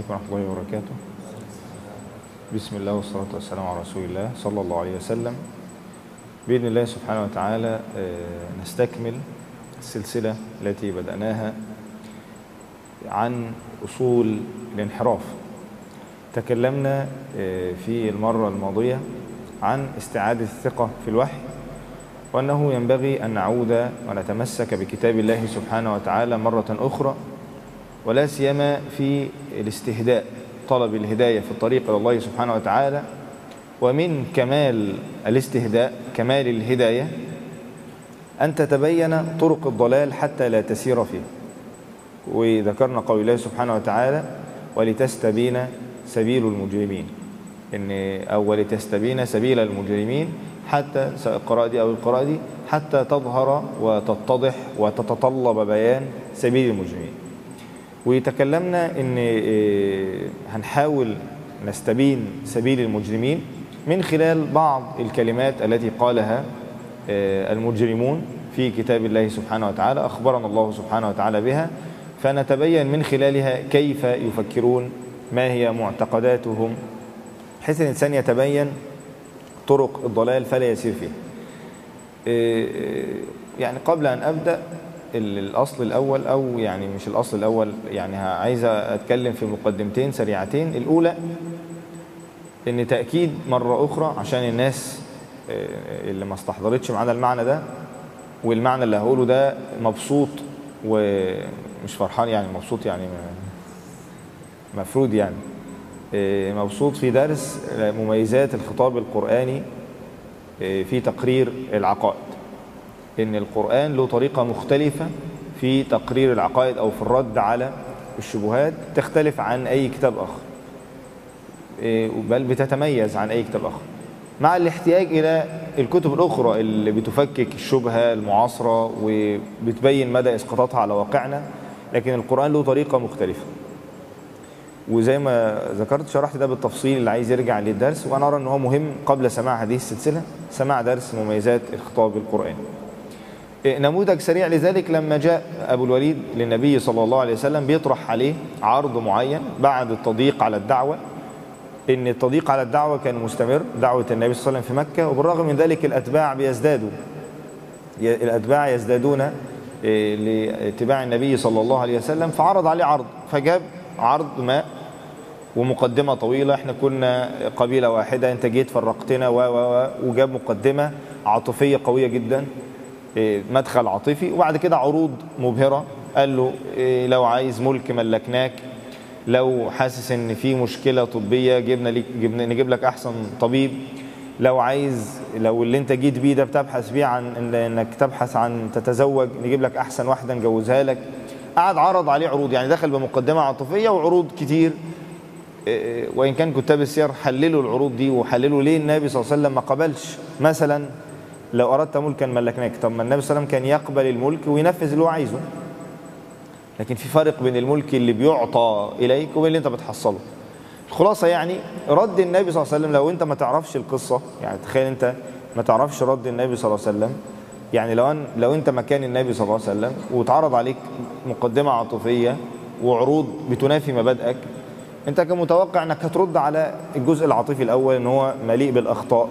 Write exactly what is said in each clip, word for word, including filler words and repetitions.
عليكم ورحمة الله وبركاته. بسم الله والصلاة والسلام على رسول الله صلى الله عليه وسلم. بإذن الله سبحانه وتعالى نستكمل السلسلة التي بدأناها عن أصول الانحراف. تكلمنا في المرة الماضية عن استعادة الثقة في الوحي، وأنه ينبغي أن نعود ونتمسك بكتاب الله سبحانه وتعالى مرة أخرى، ولا سيما في الاستهداء، طلب الهداية في الطريق إلى الله سبحانه وتعالى. ومن كمال الاستهداء، كمال الهداية، أن تتبين طرق الضلال حتى لا تسير فيه. وذكرنا قول الله سبحانه وتعالى: ولتستبين سبيل المجرمين، إن أو ولتستبين سبيل المجرمين، حتى القراءة دي أو القراءة دي حتى تظهر وتتضح وتتطلب بيان سبيل المجرمين. وتكلمنا إن هنحاول نستبين سبيل المجرمين من خلال بعض الكلمات التي قالها المجرمون في كتاب الله سبحانه وتعالى، أخبرنا الله سبحانه وتعالى بها، فنتبين من خلالها كيف يفكرون، ما هي معتقداتهم، بحيث الإنسان يتبين طرق الضلال فلا يسير فيها. يعني قبل أن أبدأ الأصل الأول، أو يعني مش الأصل الأول، يعني عايز أتكلم في مقدمتين سريعتين. الأولى إن تأكيد مرة أخرى عشان الناس اللي ما استحضرتش معنا المعنى ده، والمعنى اللي هقوله ده مبسوط ومش فرحان، يعني مبسوط يعني مفروض يعني مبسوط في درس مميزات الخطاب القرآني في تقرير العقائد. إن القرآن له طريقة مختلفة في تقرير العقائد أو في الرد على الشبهات، تختلف عن أي كتاب آخر، بل بتتميز عن أي كتاب آخر، مع الاحتياج إلى الكتب الأخرى اللي بتفكك الشبهة المعاصرة وبتبين مدى إسقاطاتها على واقعنا. لكن القرآن له طريقة مختلفة، وزي ما ذكرت شرحت ده بالتفصيل اللي عايز يرجع للدرس. وأنا أرى أنه مهم قبل سماع هذه السلسلة سماع درس مميزات الخطاب القرآني. نموذج سريع لذلك: لما جاء أبو الوليد للنبي صلى الله عليه وسلم بيطرح عليه عرض معين بعد التضييق على الدعوة، إن التضييق على الدعوة كان مستمر، دعوة النبي صلى الله عليه وسلم في مكة، وبالرغم من ذلك الأتباع بيزدادوا، الأتباع يزدادون لاتباع النبي صلى الله عليه وسلم. فعرض عليه عرض، فجاب عرض ما ومقدمة طويلة: احنا كنا قبيلة واحدة، انت جيت فرقتنا، و و وجاب مقدمة عاطفية قوية جدا، مدخل عاطفي، وبعد كده عروض مبهرة. قال له لو عايز ملك ملكناك، لو حاسس ان في مشكلة طبية جبنا لك جبنا نجيب لك احسن طبيب، لو عايز لو اللي انت جيت بيه ده بتبحث بيه عن انك تبحث عن تتزوج، نجيب لك احسن واحدة نجوزها لك. قعد عرض عليه عروض، يعني دخل بمقدمة عاطفية وعروض كتير. وإن كان كتاب السير حللوا العروض دي وحللوا ليه النبي صلى الله عليه وسلم ما قبلش. مثلا لو أردت ملكا ملكناك، طب ما النبي صلى الله عليه وسلم كان يقبل الملك وينفذ اللي هو عايزه، لكن في فرق بين الملك اللي بيعطى إليك وبين اللي أنت بتحصله. الخلاصة يعني رد النبي صلى الله عليه وسلم، لو أنت ما تعرفش القصة، يعني تخيل أنت ما تعرفش رد النبي صلى الله عليه وسلم، يعني لو أن لو أنت مكان النبي صلى الله عليه وسلم وتعرض عليك مقدمة عاطفية وعروض بتنافي مبادئك، أنت كمتوقع أنك هترد على الجزء العاطفي الأول إن هو مليء بالأخطاء،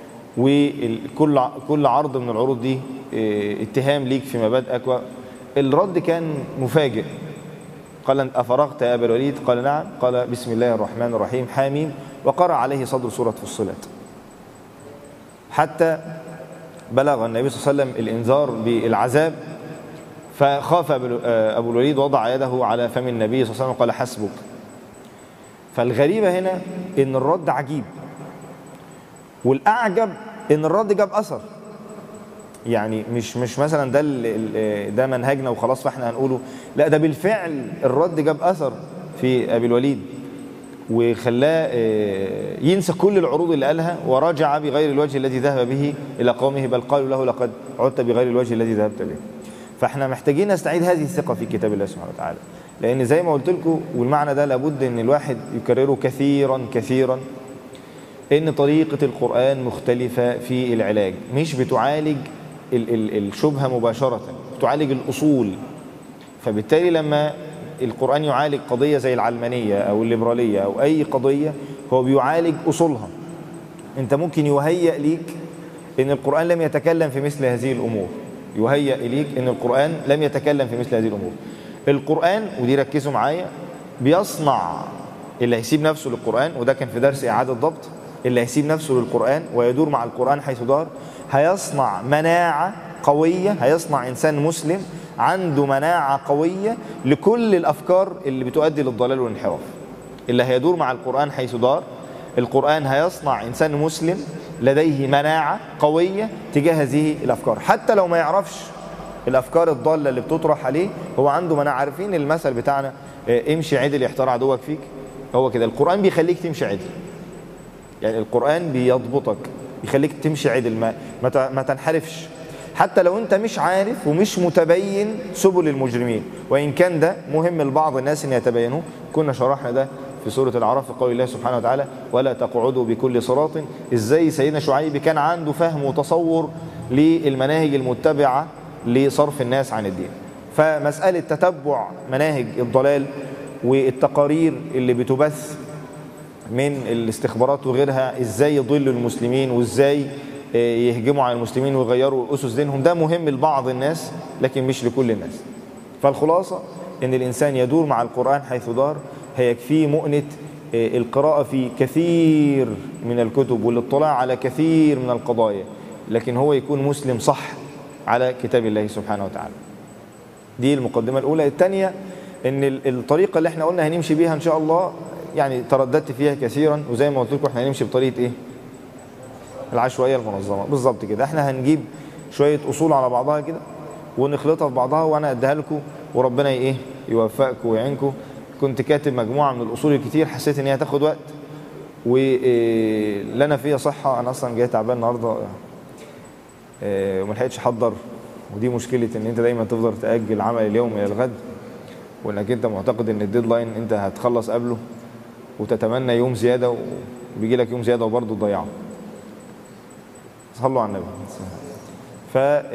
وكل كل عرض من العروض دي اتهام ليك في مبادئك. الرد كان مفاجئ. قال: أفرغت يا أبا الوليد؟ قال: نعم. قال: بسم الله الرحمن الرحيم، حاميم. وقرأ عليه صدر سورة فصلت، حتى بلغ النبي صلى الله عليه وسلم الإنذار بالعذاب، فخاف أبو الوليد، وضع يده على فم النبي صلى الله عليه وسلم وقال: حسبك. فالغريبة هنا إن الرد عجيب، والأعجب إن الرد جاب أثر. يعني مش مش مثلا ده ده منهجنا وخلاص فاحنا هنقوله، لا، ده بالفعل الرد جاب أثر في أبي الوليد، وخلاه ينسى كل العروض اللي قالها، ورجع بغير الوجه الذي ذهب به إلى قومه، بل قالوا له: لقد عدت بغير الوجه الذي ذهبت به. فاحنا محتاجين نستعيد هذه الثقة في كتاب الله سبحانه وتعالى، لأن زي ما قلت لكم، والمعنى ده لابد أن الواحد يكرره كثيرا كثيرا، إن طريقة القرآن مختلفة في العلاج، مش بتعالج ال ال الشبهة مباشرة، بتعالج الأصول. فبالتالي لما القرآن يعالج قضية زي العلمانية أو الليبرالية أو أي قضية، هو بيعالج أصولها. أنت ممكن يهيأ ليك إن القرآن لم يتكلم في مثل هذه الأمور، يهيأ إليك إن القرآن لم يتكلم في مثل هذه الأمور. القرآن، ودي ركزوا معايا، بيصنع اللي هيسيب نفسه للقرآن، وده كان في درس إعادة ضبط، اللي هيسيب نفسه للقرآن ويدور مع القرآن حيث دار هيصنع مناعة قوية، هيصنع إنسان مسلم عنده مناعة قوية لكل الأفكار اللي بتؤدي للضلال والانحراف. اللي هيدور مع القرآن حيث دار، القرآن هيصنع إنسان مسلم لديه مناعة قوية تجاه هذه الأفكار، حتى لو ما يعرفش الأفكار الضالة اللي بتطرح عليه، هو عنده مناعة. عارفين المثل بتاعنا امشي عدل يحتار عدوك فيك؟ هو كده القرآن بيخليك تمشي عدل، يعني القرآن بيضبطك، يخليك تمشي عدل، ما, ما تنحرفش، حتى لو انت مش عارف ومش متبين سبل المجرمين، وإن كان ده مهم لبعض الناس ان يتبينوه. كنا شرحنا ده في سورة الأعراف في قول الله سبحانه وتعالى ولا تقعدوا بكل صراط، ازاي سيدنا شعيب كان عنده فهم وتصور للمناهج المتبعة لصرف الناس عن الدين. فمسألة تتبع مناهج الضلال والتقارير اللي بتبث من الاستخبارات وغيرها ازاي يضلوا المسلمين وازاي يهجموا على المسلمين ويغيروا أسس دينهم، ده مهم لبعض الناس لكن مش لكل الناس. فالخلاصة ان الإنسان يدور مع القرآن حيث دار، هيكفيه مؤنة القراءة في كثير من الكتب والاطلاع على كثير من القضايا، لكن هو يكون مسلم صح على كتاب الله سبحانه وتعالى. دي المقدمة الأولى. الثانية ان الطريقة اللي احنا قلنا هنمشي بيها ان شاء الله، يعني ترددت فيها كثيرا، وزي ما قلت لكم احنا هنمشي بطريقة ايه؟ العشوائية المنظمة بالظبط كده. احنا هنجيب شوية أصول على بعضها كده ونخلطها في بعضها وانا اديها لكم، وربنا ايه يوفقكم ويعينكم. كنت كاتب مجموعة من الأصول الكتير، حسيت ان هي هتاخد وقت ولنا فيها صحة. انا اصلا جاي تعبان النهارده وما لحقتش احضر، ودي مشكلة ان انت دايما تفضل تأجل عمل اليوم الى الغد، وانك انت معتقد ان الديدلاين انت هتخلص قبله وتتمنى يوم زيادة وبيجي لك يوم زيادة وبرضه تضيعه. صلوا على النبي. ف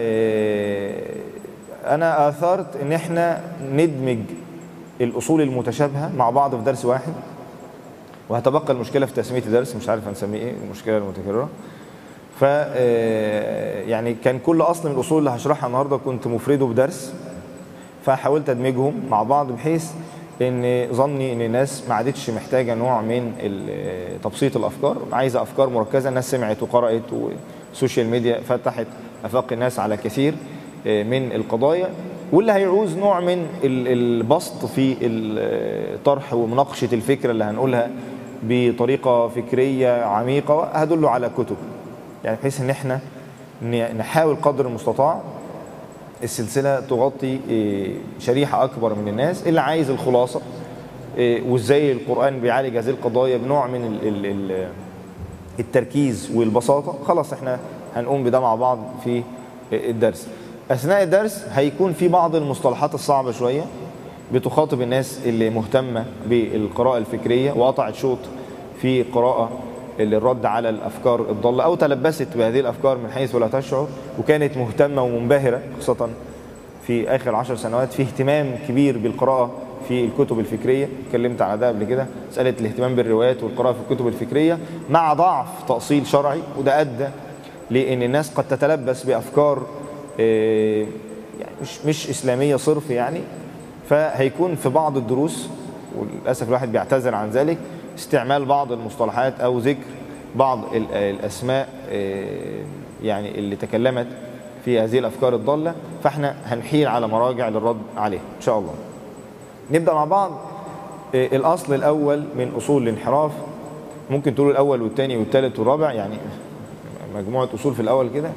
انا اثرت ان احنا ندمج الاصول المتشابهة مع بعض في درس واحد، وهتبقى المشكلة في تسمية الدرس، مش عارف هنسميه ايه، المشكلة المتكررة. ف يعني كان كل اصل من الاصول اللي هشرحها النهارده كنت مفرده بدرس، فحاولت ادمجهم مع بعض بحيث ان ظني ان الناس ما عادتش محتاجه نوع من تبسيط الافكار، عايزه افكار مركزه. الناس سمعت وقرات والسوشيال ميديا فتحت افاق الناس على كثير من القضايا، واللي هيعوز نوع من البسط في الطرح ومناقشه الفكره اللي هنقولها بطريقه فكريه عميقه هدله على كتب، يعني بحيث ان احنا نحاول قدر المستطاع السلسلة تغطي شريحة أكبر من الناس اللي عايز الخلاصة وإزاي القرآن بيعالج هذه القضايا بنوع من التركيز والبساطة. خلاص احنا هنقوم بده مع بعض في الدرس. أثناء الدرس هيكون في بعض المصطلحات الصعبة شوية بتخاطب الناس اللي مهتمة بالقراءة الفكرية وقطعت شوط في قراءة للرد على الأفكار الضالة أو تلبست بهذه الأفكار من حيث لا تشعر، وكانت مهتمة ومنبهرة خاصة في آخر عشر سنوات في اهتمام كبير بالقراءة في الكتب الفكرية. اتكلمت على ده قبل كده، مسألة الاهتمام بالروايات والقراءة في الكتب الفكرية مع ضعف تأصيل شرعي، وده أدى لأن الناس قد تتلبس بأفكار يعني مش مش إسلامية صرف يعني. فهيكون في بعض الدروس، وللأسف الواحد بيعتذر عن ذلك، استعمال بعض المصطلحات أو ذكر بعض الأسماء يعني اللي تكلمت في هذه الأفكار الضالة، فاحنا هنحيل على مراجع للرد عليها إن شاء الله. نبدأ مع بعض. الأصل الأول من أصول الانحراف، ممكن تقول الأول والثاني والثالث والرابع، يعني مجموعة أصول في الأول كده.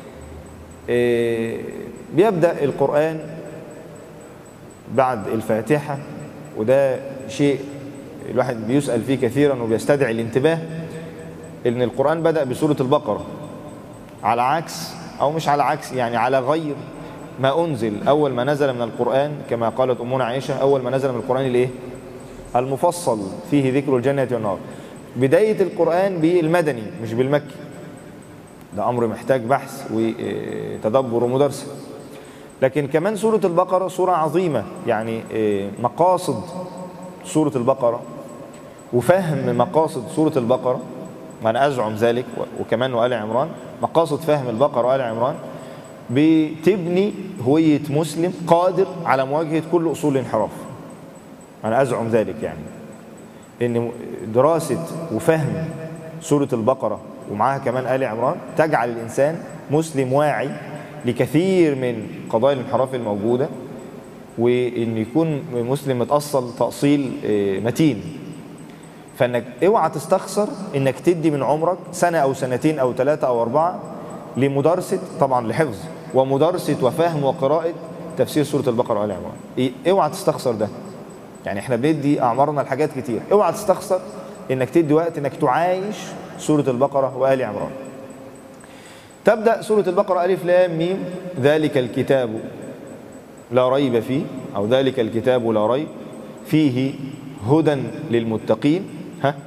بيبدأ القرآن بعد الفاتحة، وده شيء الواحد بيسأل فيه كثيرا وبيستدعي الانتباه، ان القرآن بدأ بسورة البقرة، على عكس او مش على عكس يعني على غير ما انزل. اول ما نزل من القرآن كما قالت امنا عائشة، اول ما نزل من القرآن الايه؟ المفصل فيه ذكر الجنة والنار. بداية القرآن بالمدني مش بالمكي، ده امر محتاج بحث وتدبر ومدرسة. لكن كمان سورة البقرة سورة عظيمة، يعني مقاصد سورة البقرة وفهم مقاصد سورة البقرة، وأنا أزعم ذلك، وكمان وآل عمران، مقاصد فهم البقرة وآل عمران بتبني هوية مسلم قادر على مواجهة كل أصول الانحراف. أنا أزعم ذلك، يعني إن دراسة وفهم سورة البقرة ومعها كمان آل عمران تجعل الإنسان مسلم واعي لكثير من قضايا الانحراف الموجودة، وإن يكون مسلم متأصل تأصيل متين. فإنك اوعى تستخسر إنك تدي من عمرك سنة أو سنتين أو ثلاثة أو أربعة لمدارسة، طبعا لحفظ ومدارسة وفهم وقراءة تفسير سورة البقرة وآل عمران. اوعى تستخسر ده، يعني احنا بندي أعمارنا لحاجات كتير، اوعى تستخسر إنك تدي وقت إنك تعايش سورة البقرة وآل عمران. تبدأ سورة البقرة ألف لام ميم، ذلك الكتاب لا ريب فيه، أو ذلك الكتاب لا ريب فيه هدى للمتقين، ها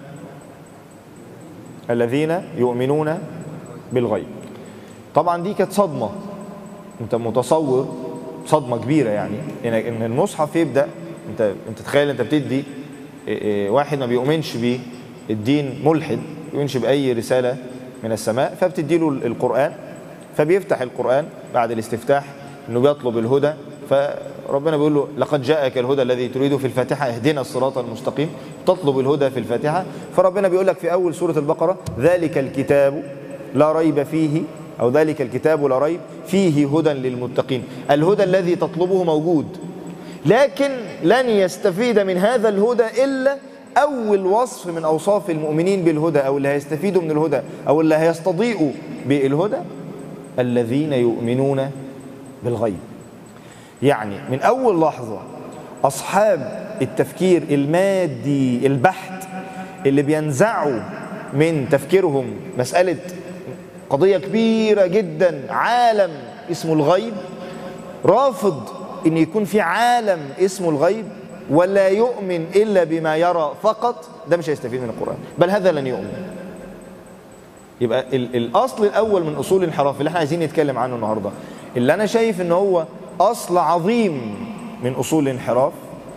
الذين يؤمنون بالغيب. طبعا دي كانت صدمة، انت متصور صدمة كبيرة، يعني ان المصحف يبدأ، انت انت تخيل انت بتدي واحد ما بيؤمنش بالدين، ملحد ما بيؤمنش بأي رسالة من السماء، فبتدي له القرآن، فبيفتح القرآن بعد الاستفتاح انه بيطلب الهدى، فربنا بيقول له لقد جاءك الهدى الذي تريده في الفاتحة اهدنا الصراط المستقيم، تطلب الهدى في الفاتحة. فربنا بيقول لك في أول سورة البقرة ذلك الكتاب لا ريب فيه، أو ذلك الكتاب لا ريب فيه هدى للمتقين. الهدى الذي تطلبه موجود، لكن لن يستفيد من هذا الهدى إلا أول وصف من أوصاف المؤمنين بالهدى، أو اللي هيستفيدوا من الهدى أو اللي هيستضيئوا بالهدى، الذين يؤمنون بالغيب. يعني من أول لحظة أصحاب التفكير المادي البحت اللي بينزعوا من تفكيرهم مسألة قضية كبيرة جدا، عالم اسمه الغيب، رافض إن يكون في عالم اسمه الغيب، ولا يؤمن إلا بما يرى فقط، ده مش هيستفيد من القرآن، بل هذا لن يؤمن. يبقى الأصل الأول من أصول الانحراف اللي احنا عايزين نتكلم عنه النهاردة، اللي أنا شايف إن هو أصل عظيم من أصول الانحراف،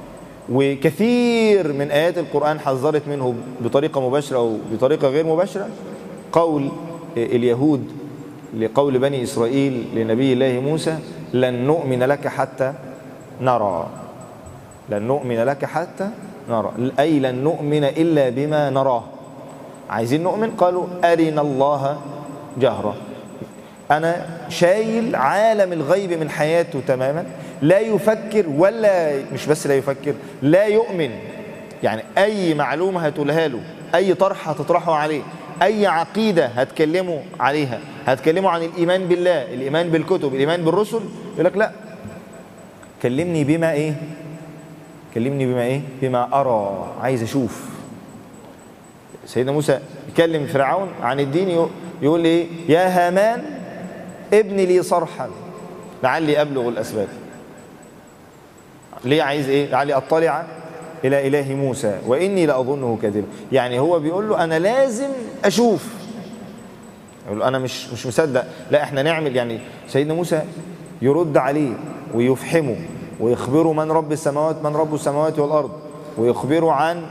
وكثير من آيات القرآن حذرت منه بطريقة مباشرة أو بطريقة غير مباشرة، قول اليهود لقول بني إسرائيل لنبي الله موسى لن نؤمن لك حتى نرى، لن نؤمن لك حتى نرى، أي لن نؤمن إلا بما نراه. عايزين نؤمن، قالوا أرنا الله جهرة. أنا شايل عالم الغيب من حياته تماما، لا يفكر، ولا مش بس لا يفكر، لا يؤمن. يعني أي معلومة هتقولها له، أي طرح هتطرحه عليه، أي عقيدة هتكلموا عليها، هتكلموا عن الإيمان بالله، الإيمان بالكتب، الإيمان بالرسل، يقول لك لا، كلمني بما إيه؟ كلمني بما إيه؟ بما أرى، عايز أشوف. سيدنا موسى يكلم فرعون عن الدين، يقول إيه؟ يا هامان ابني لي صرحا لعلي أبلغ الأسباب. ليه عايز إيه؟ لعلي أطلع إلى إله موسى وإني لأظنه كاذبا. يعني هو بيقول له أنا لازم أشوف، يقول له أنا مش مش مصدق، لا إحنا نعمل. يعني سيدنا موسى يرد عليه ويفحمه ويخبره من رب السماوات، من رب السماوات والأرض، ويخبره عن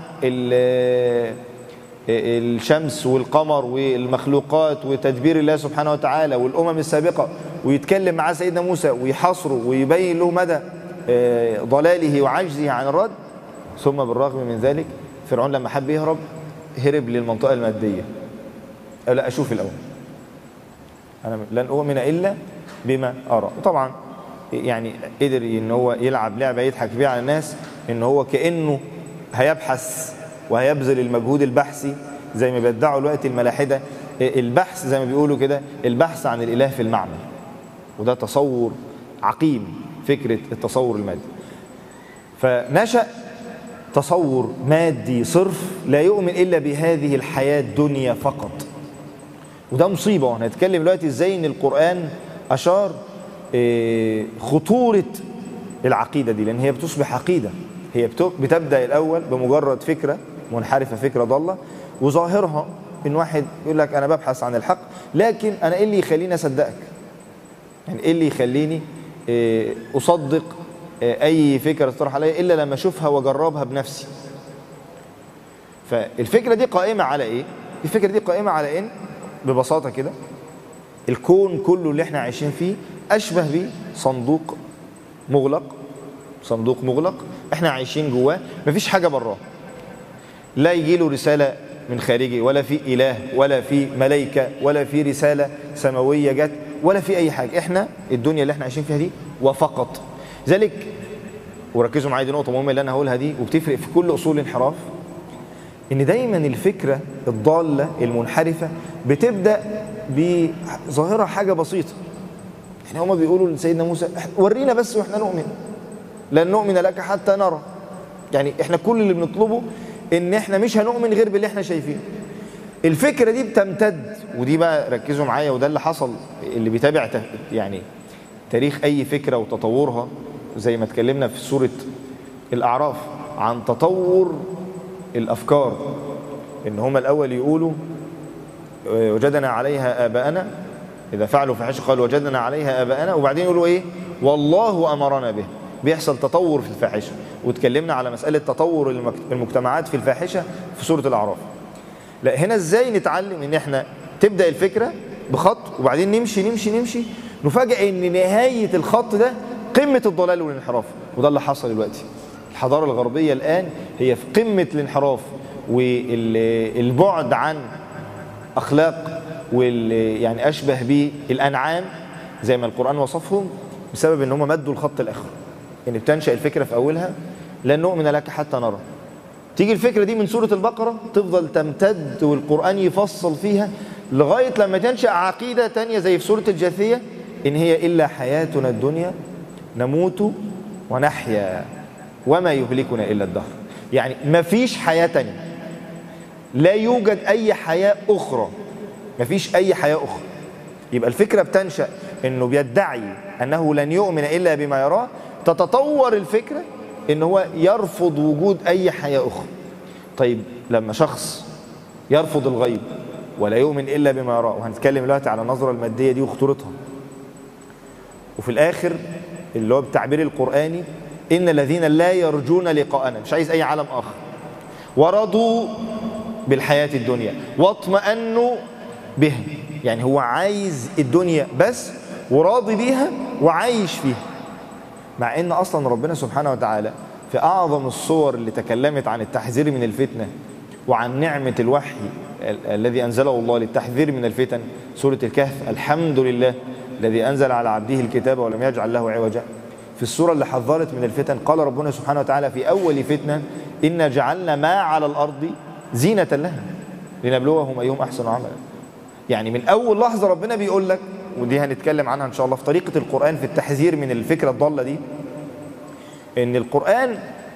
الشمس والقمر والمخلوقات وتدبير الله سبحانه وتعالى والأمم السابقة، ويتكلم مع سيدنا موسى ويحصره ويبين له مدى ضلاله وعجزه عن الرد. ثم بالرغم من ذلك فرعون لما حب يهرب هرب للمنطقة المادية، قال لا أشوف الأول، أنا لن أؤمن إلا بما أرى. وطبعا يعني قدر إن هو يلعب لعبة يضحك بيها على الناس، إن هو كأنه هيبحث وهيبذل المجهود البحثي زي ما بيدعوا الوقت الملاحدة، البحث زي ما بيقولوا كده، البحث عن الإله في المعمل. وده تصور عقيم، فكرة التصور المادي. فنشأ تصور مادي صرف، لا يؤمن إلا بهذه الحياة الدنيا فقط. وده مصيبة. وهنتكلم دلوقتي إزاي إن القرآن أشار خطورة العقيدة دي، لأن هي بتصبح عقيدة. هي بتبدأ الأول بمجرد فكرة منحرفة، فكرة ضالة، وظاهرها إن واحد يقول لك أنا ببحث عن الحق، لكن أنا إيه اللي يخليني أصدقك؟ يعني إيه اللي يخليني أصدق أي فكرة تطرح عليا إلا لما أشوفها وأجربها بنفسي. فالفكرة دي قائمة على إيه؟ الفكرة دي قائمة على إن ببساطة كده الكون كله اللي احنا عايشين فيه أشبه بصندوق مغلق، صندوق مغلق احنا عايشين جواه، مفيش حاجة براه، لا يجي له رسالة من خارجي، ولا في إله، ولا في ملائكة، ولا في رسالة سماوية جت، ولا في أي حاجة. احنا الدنيا اللي احنا عايشين فيها دي وفقط. ذلك وركزوا معايا، دي نقطة مهمة اللي أنا هقولها دي وبتفرق في كل أصول الانحراف، إن دايما الفكرة الضالة المنحرفة بتبدأ بظاهرة حاجة بسيطة. يعني هما بيقولوا لسيدنا موسى ورينا بس واحنا نؤمن، لن نؤمن لك حتى نرى. يعني احنا كل اللي بنطلبه ان احنا مش هنؤمن غير باللي احنا شايفينه. الفكرة دي بتمتد، ودي بقى ركزوا معايا، وده اللي حصل اللي بيتابع يعني تاريخ اي فكرة وتطورها، زي ما اتكلمنا في سورة الأعراف عن تطور الأفكار، إن هما الأول يقولوا وجدنا عليها آباءنا، إذا فعلوا فحش قالوا وجدنا عليها آباءنا، وبعدين يقولوا إيه والله أمرنا به. بيحصل تطور في الفاحشة، واتكلمنا على مسألة تطور المجتمعات في الفاحشة في سورة الأعراف. لا هنا إزاي نتعلم إن إحنا تبدأ الفكرة بخط وبعدين نمشي نمشي نمشي نفاجئ إن نهاية الخط ده قمة الضلال والانحراف. وده اللي حصل دلوقتي. الحضارة الغربية الآن هي في قمة الانحراف والبعد عن أخلاق يعني أشبه بالأنعام زي ما القرآن وصفهم، بسبب إن هم مدوا الخط الآخر. إن بتنشأ الفكرة في أولها لن نؤمن لك حتى نرى. تيجي الفكرة دي من سورة البقرة تفضل تمتد والقرآن يفصل فيها لغاية لما تنشأ عقيدة تانية زي في سورة الجاثية، إن هي إلا حياتنا الدنيا نموت ونحيا وما يهلكنا إلا الدهر. يعني ما فيش حياة تانية، لا يوجد أي حياة أخرى، ما فيش أي حياة أخرى. يبقى الفكرة بتنشأ إنه بيدعي أنه لن يؤمن إلا بما يراه، تتطور الفكرة إن هو يرفض وجود أي حياة أخرى. طيب لما شخص يرفض الغيب ولا يؤمن إلا بما يراه، وهنتكلم دلوقتي على النظرة المادية دي وخطورتها، وفي الآخر اللي هو بالتعبير القرآني إن الذين لا يرجون لقاءنا، مش عايز أي عالم آخر، ورضوا بالحياة الدنيا واطمأنوا بها، يعني هو عايز الدنيا بس وراضي بيها وعايش فيها. مع إن أصلا ربنا سبحانه وتعالى في أعظم الصور اللي تكلمت عن التحذير من الفتنة وعن نعمة الوحي الذي أنزله الله للتحذير من الفتن، سورة الكهف الحمد لله الذي أنزل على عبده الكتاب ولم يجعل له عوجا. في السورة اللي حذرت من الفتن قال ربنا سبحانه وتعالى في أول فتنة إنا جعلنا ما على الأرض زينة لها لنبلوهم أيهم أحسن عملا. يعني من أول لحظة ربنا بيقول لك، ودي هنتكلم عنها إن شاء الله في طريقة القرآن في التحذير من الفكرة الضالة دي، إن القرآن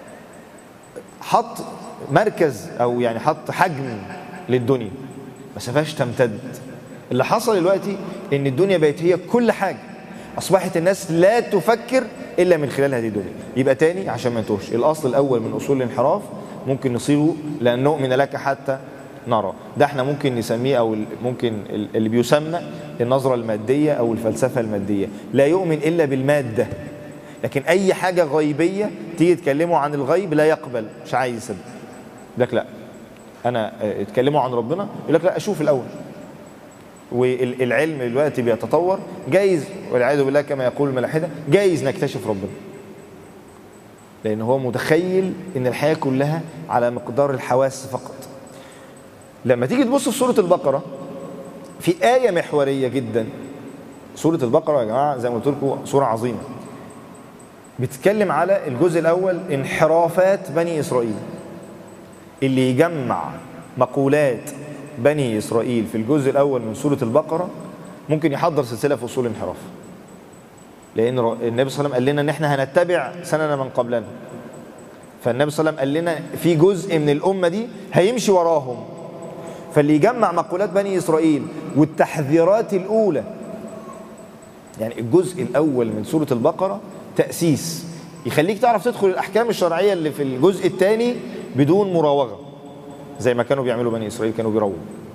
حط مركز أو يعني حط حجم للدنيا ما سفاش تمتد. اللي حصل دلوقتي إن الدنيا بقت هي كل حاجة، أصبحت الناس لا تفكر إلا من خلال هذه الدنيا. يبقى تاني عشان ما نتوهش، الأصل الأول من أصول الانحراف ممكن نصيره لأن نؤمن لك حتى نرى. ده احنا ممكن نسميه أو ممكن اللي بيسمى النظرة المادية أو الفلسفة المادية، لا يؤمن إلا بالمادة. لكن أي حاجة غيبية تيجي تكلموا عن الغيب لا يقبل، مش عايز يصدق. لك لا، أنا اتكلموا عن ربنا يقول لك لا أشوف الأول. والعلم دلوقتي بيتطور، جايز والعياذ بالله كما يقول الملاحدة جايز نكتشف ربنا، لأن هو متخيل إن الحياة كلها على مقدار الحواس فقط. لما تيجي تبص في سورة البقرة في آية محورية جدا. سورة البقرة يا جماعة زي ما قلت لكم سورة عظيمة، بتتكلم على الجزء الأول انحرافات بني إسرائيل. اللي يجمع مقولات بني إسرائيل في الجزء الأول من سورة البقرة ممكن يحضر سلسلة في أصول الانحراف، لأن النبي صلى الله عليه وسلم قال لنا إن إحنا هنتبع سنن من قبلنا. فالنبي صلى الله عليه وسلم قال لنا في جزء من الأمة دي هيمشي وراهم. فاللي يجمع مقولات بني إسرائيل والتحذيرات الأولى، يعني الجزء الأول من سورة البقرة تأسيس يخليك تعرف تدخل الأحكام الشرعية اللي في الجزء الثاني بدون مراوغة، زي ما كانوا بيعملوا بني إسرائيل، كانوا بيرووا.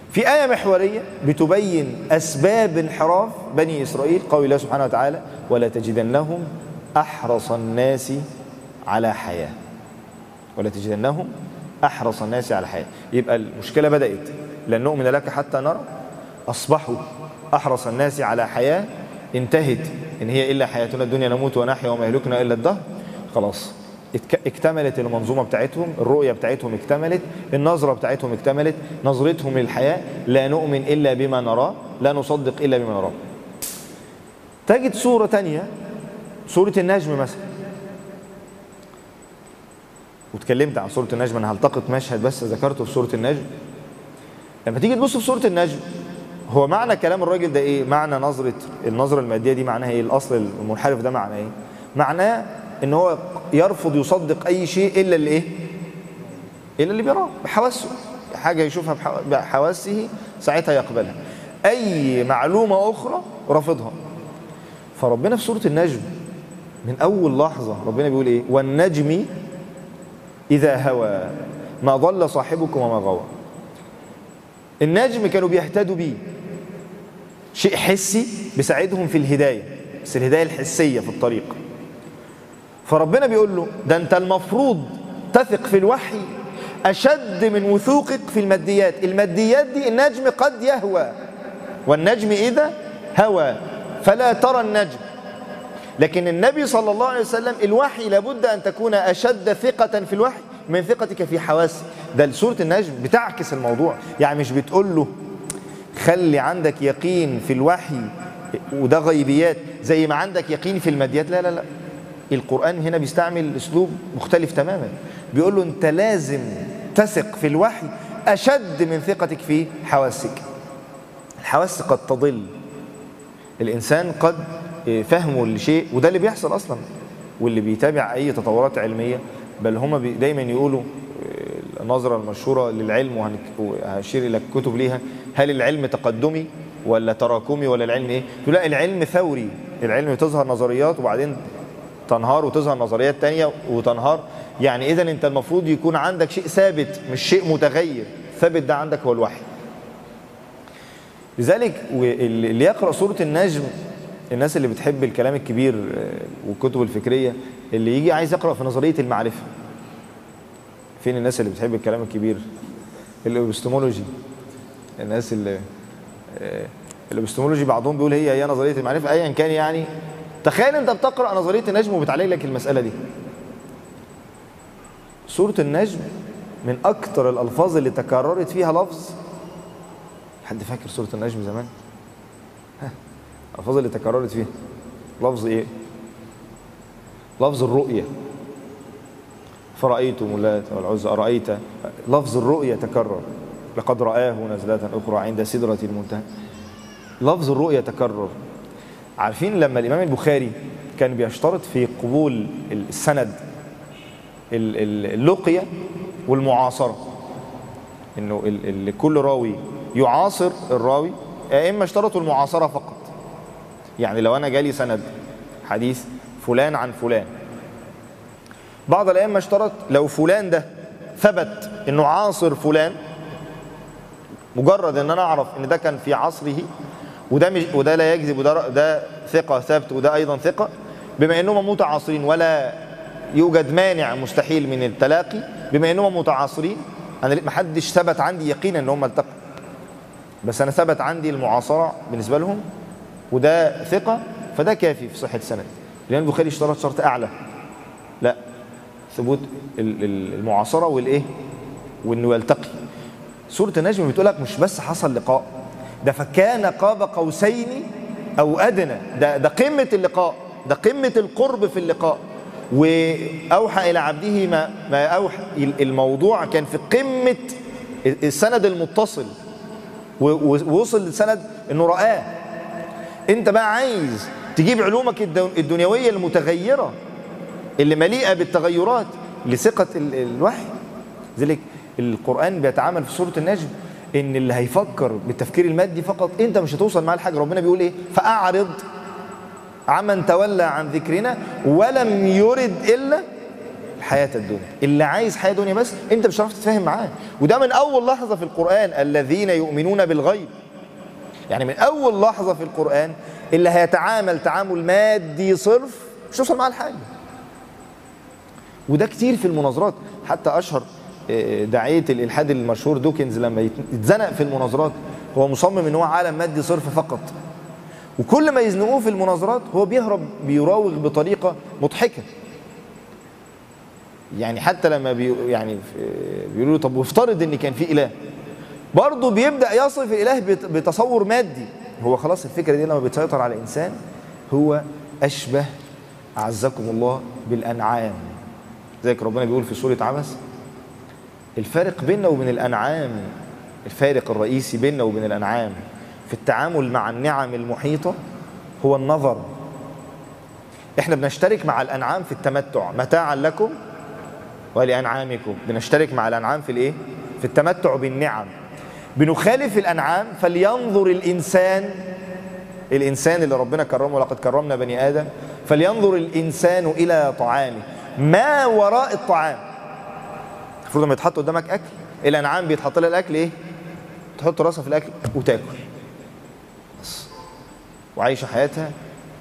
في آية محورية بتبين أسباب انحراف بني إسرائيل، قول الله سبحانه وتعالى ولا تجدنهم أحرص الناس على حياة، ولا تجدنهم أحرص الناس على حياة. يبقى المشكلة بدأت لن نؤمن لك حتى نرى، أصبحوا أحرص الناس على حياة، انتهت إن هي إلا حياتنا الدنيا نموت ونحيا وما يهلكنا إلا الدهر. خلاص اكتملت المنظومة بتاعتهم، الرؤية بتاعتهم اكتملت، النظرة بتاعتهم اكتملت، نظرتهم للحياة لا نؤمن إلا بما نراه، لا نصدق إلا بما نراه. تجد سورة تانية، سورة النجم مثلا، وتكلمت عن سورة النجم، أنا هلتقط مشهد بس ذكرته في سورة النجم. لما تيجي تبص في سورة النجم، هو معنى كلام الراجل ده إيه؟ معنى نظرة النظرة المادية دي معناها إيه؟ الأصل المنحرف ده معناه إيه؟ معناه إن هو يرفض يصدق أي شيء إلا اللي إيه؟ إلا اللي بيراه بحواسه، حاجة يشوفها بحواسه ساعتها يقبلها، أي معلومة أخرى رافضها. فربنا في سورة النجم من أول لحظة ربنا بيقول إيه؟ والنجم إذا هوى ما ضل صاحبكم وما غوى. النجم كانوا بيهتدوا بيه، شيء حسي بيساعدهم في الهداية، بس الهداية الحسية في الطريق. فربنا بيقول له ده أنت المفروض تثق في الوحي أشد من وثوقك في الماديات. الماديات دي النجم قد يهوى، والنجم إذا هوى فلا ترى النجم. لكن النبي صلى الله عليه وسلم الوحي لابد أن تكون أشد ثقة في الوحي من ثقتك في حواسك. ده سورة النجم بتعكس الموضوع، يعني مش بتقول له خلي عندك يقين في الوحي وده غيبيات زي ما عندك يقين في الماديات، لا لا لا. القرآن هنا بيستعمل أسلوب مختلف تماما، بيقول له أنت لازم تثق في الوحي أشد من ثقتك في حواسك. الحواس قد تضل الإنسان، قد فهمه لشيء، وده اللي بيحصل أصلا. واللي بيتابع أي تطورات علمية، بل هم دايما يقولوا النظرة المشهورة للعلم، وهشير إلى كتب ليها، هل العلم تقدمي ولا تراكمي ولا العلم إيه؟ لا، العلم ثوري، العلم تظهر نظريات وبعدين تنهار وتظهر نظريات تانية وتنهار. يعني إذن أنت المفروض يكون عندك شيء ثابت مش شيء متغير، ثابت ده عندك هو الوحي. لذلك اللي يقرأ سورة النجم، الناس اللي بتحب الكلام الكبير والكتب الفكرية، اللي يجي عايز يقرأ في نظرية المعرفة. فين الناس اللي بتحب الكلام الكبير؟ الابستمولوجي، الناس اللي الابستمولوجي بعضهم بيقول هي هي نظرية المعرفة أيا كان. يعني تخيل أنت بتقرأ نظرية النجم وبتعالج لك المسألة دي. سورة النجم من أكتر الألفاظ اللي تكررت فيها لفظ، حد فاكر سورة النجم زمان؟ ها، الألفاظ اللي تكررت فيها لفظ إيه؟ لفظ الرؤية. فرأيتم اللات والعزى أرأيت، لفظ الرؤية تكرر. لقد رآه نزلة أخرى عند سدرة المنتهى. لفظ الرؤية تكرر. عارفين لما الإمام البخاري كان بيشترط في قبول السند اللقية والمعاصرة، إنه كل راوي يعاصر الراوي، يا إما اشترطوا المعاصرة فقط. يعني لو أنا جالي سند حديث فلان عن فلان، بعض الأئمة اشترط لو فلان ده ثبت إنه عاصر فلان، مجرد إن أنا أعرف إن ده كان في عصره، وده مش وده لا يكذب، وده ده ثقة ثابت وده أيضا ثقة، بما إنهم متعاصرين ولا يوجد مانع مستحيل من التلاقي، بما إنهم متعاصرين أنا ما حدش ثبت عندي يقينا إن هم التقوا، بس أنا ثبت عندي المعاصرة بالنسبة لهم وده ثقة، فده كافي في صحة السند. لأن البخاري اشترط شرط أعلى، لا، ثبوت المعاصرة والإيه وإنه يلتقي. سورة النجم بتقولك مش بس حصل لقاء، ده فكان قاب قوسين أو أدنى، ده ده قمة اللقاء، ده قمة القرب في اللقاء. وأوحى إلى عبده ما ما أوحى. الموضوع كان في قمة السند المتصل، ووصل للسند إنه رآه. أنت بقى عايز تجيب علومك الدنيوية المتغيرة اللي مليئة بالتغيرات لثقة الوحي. ذلك القرآن بيتعامل في سورة النجم إن اللي هيفكر بالتفكير المادي فقط أنت مش هتوصل معاه لحاجة. ربنا بيقول إيه؟ فأعرض عمن تولى عن ذكرنا ولم يرد إلا الحياة الدنيا. اللي عايز حياة دنيا بس انت مش هتعرف تتفاهم معاه. وده من اول لحظة في القرآن، الذين يؤمنون بالغيب. يعني من اول لحظة في القرآن اللي هيتعامل تعامل مادي صرف مش هيوصل معاه لحاجة. وده كتير في المناظرات. حتى اشهر داعية الالحاد المشهور دوكنز لما يتزنق في المناظرات هو مصمم ان هو عالم مادي صرف فقط، وكل ما يزنقوه في المناظرات هو بيهرب بيراوغ بطريقة مضحكة. يعني حتى لما بي يعني بيقولوا طب وافترض ان كان في اله، برضه بيبدأ يصف الاله بتصور مادي. هو خلاص الفكرة دي لما بتسيطر على الانسان هو اشبه اعزكم الله بالانعام. زيك ربنا بيقول في سورة عبس الفارق بيننا وبين الانعام، الفارق الرئيسي بيننا وبين الانعام في التعامل مع النعم المحيطة هو النظر. احنا بنشترك مع الانعام في التمتع، متاعا لكم ولأنعامكم. بنشترك مع الانعام في الايه؟ في التمتع بالنعم. بنخالف الانعام. فلينظر الانسان، الانسان اللي ربنا كرمه ولقد كرمنا بني ادم، فلينظر الانسان الى طعامه. ما وراء الطعام المفروض لما يتحط قدامك اكل، الانعام بيتحط لها الاكل ايه؟ تحط راسها في الاكل وتاكل وعايشه حياتها،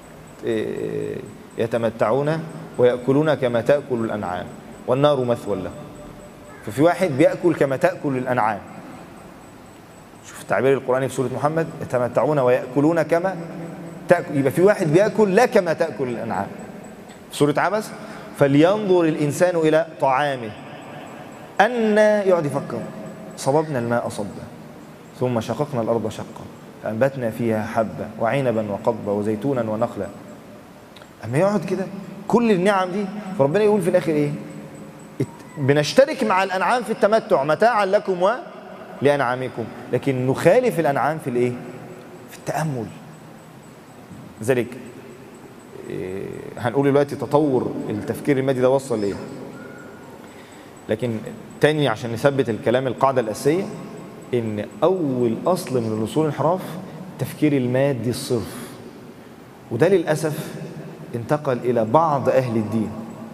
يتمتعون ويأكلون كما تأكل الأنعام والنار مثوى له. ففي واحد بيأكل كما تأكل الأنعام. شوف التعبير القرآني في سورة محمد، يتمتعون ويأكلون كما تأكل. يبقى في واحد بيأكل لا كما تأكل الأنعام. في سورة عبس فلينظر الإنسان إلى طعامه أن يقعد يفكر صببنا الماء صبا ثم شققنا الأرض شقا فأنبتنا فيها حبا وعنبا وقضبا وزيتونا ونخلا. أما يقعد كده كل النعم دي، فربنا يقول في الآخر إيه؟ بنشترك مع الأنعام في التمتع متاعا لكم ولأنعامكم، لكن نخالف الأنعام في الإيه؟ في التأمل. ذلك إيه هنقول دلوقتي تطور التفكير المادي ده وصل لإيه. لكن تاني عشان نثبت الكلام، القاعدة الأساسية إن أول أصل من الأصول الانحراف التفكير المادي الصرف، وده للأسف انتقل إلى بعض أهل الدين.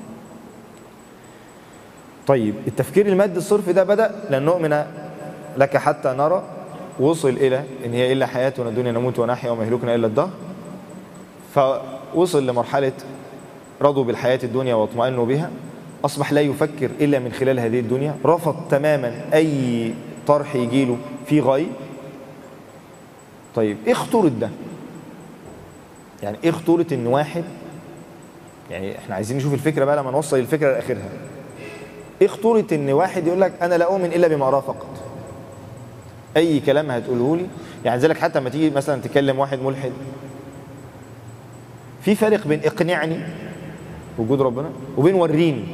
طيب التفكير المادي الصرف ده بدأ لأن نؤمن لك حتى نرى، وصل إلى إن هي إلا حياتنا الدنيا نموت ونحيا وما يهلكنا إلا الدهر. فوصل لمرحلة رضوا بالحياة الدنيا واطمأنوا بها، أصبح لا يفكر إلا من خلال هذه الدنيا، رفض تماما أي طرح يجيله في غاية. طيب إيه خطورة ده؟ يعني إيه خطورة إن واحد، يعني إحنا عايزين نشوف الفكرة بقى لما نوصل الفكرة لآخرها. إيه خطورة إن واحد يقول لك أنا لا أؤمن إلا بما أراه فقط، أي كلام هتقوله لي. يعني ذلك حتى لما تيجي مثلا تكلم واحد ملحد، في فرق بين اقنعني وجود ربنا وبين وريني.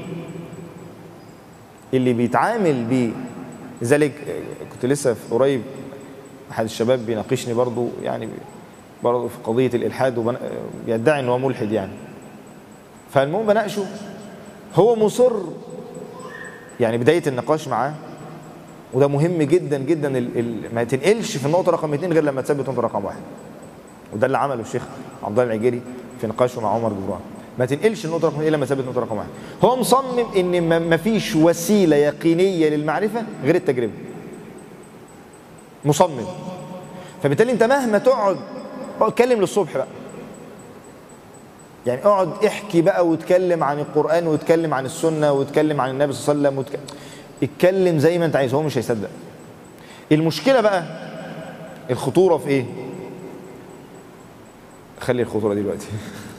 اللي بيتعامل بيه، لذلك كنت لسه في قريب احد الشباب بيناقشني برضو، يعني برضو في قضيه الالحاد وبيدعي ان هو ملحد يعني. فالمهم بناقشه، هو مصر يعني بدايه النقاش معاه، وده مهم جدا جدا، ال ال ما تنقلش في النقطه رقم اثنين غير لما تثبت النقطه رقم واحد. وده اللي عمله الشيخ عبد الله العجيري في نقاشه مع عمر جبران. ما تنقلش النقطه رقم اثنين الا لما تثبت النقطه رقم واحد. هو مصمم ان ما فيش وسيله يقينيه للمعرفه غير التجربه. مصمم. فبالتالي انت مهما تقعد اتكلم للصبح بقى، يعني اقعد احكي بقى واتكلم عن القرآن واتكلم عن السنة واتكلم عن النبي صلى الله عليه وسلم وتك... اتكلم زي ما انت عايز، هو مش هيصدق. المشكلة بقى الخطورة في ايه؟ خلي الخطورة دي دلوقتي.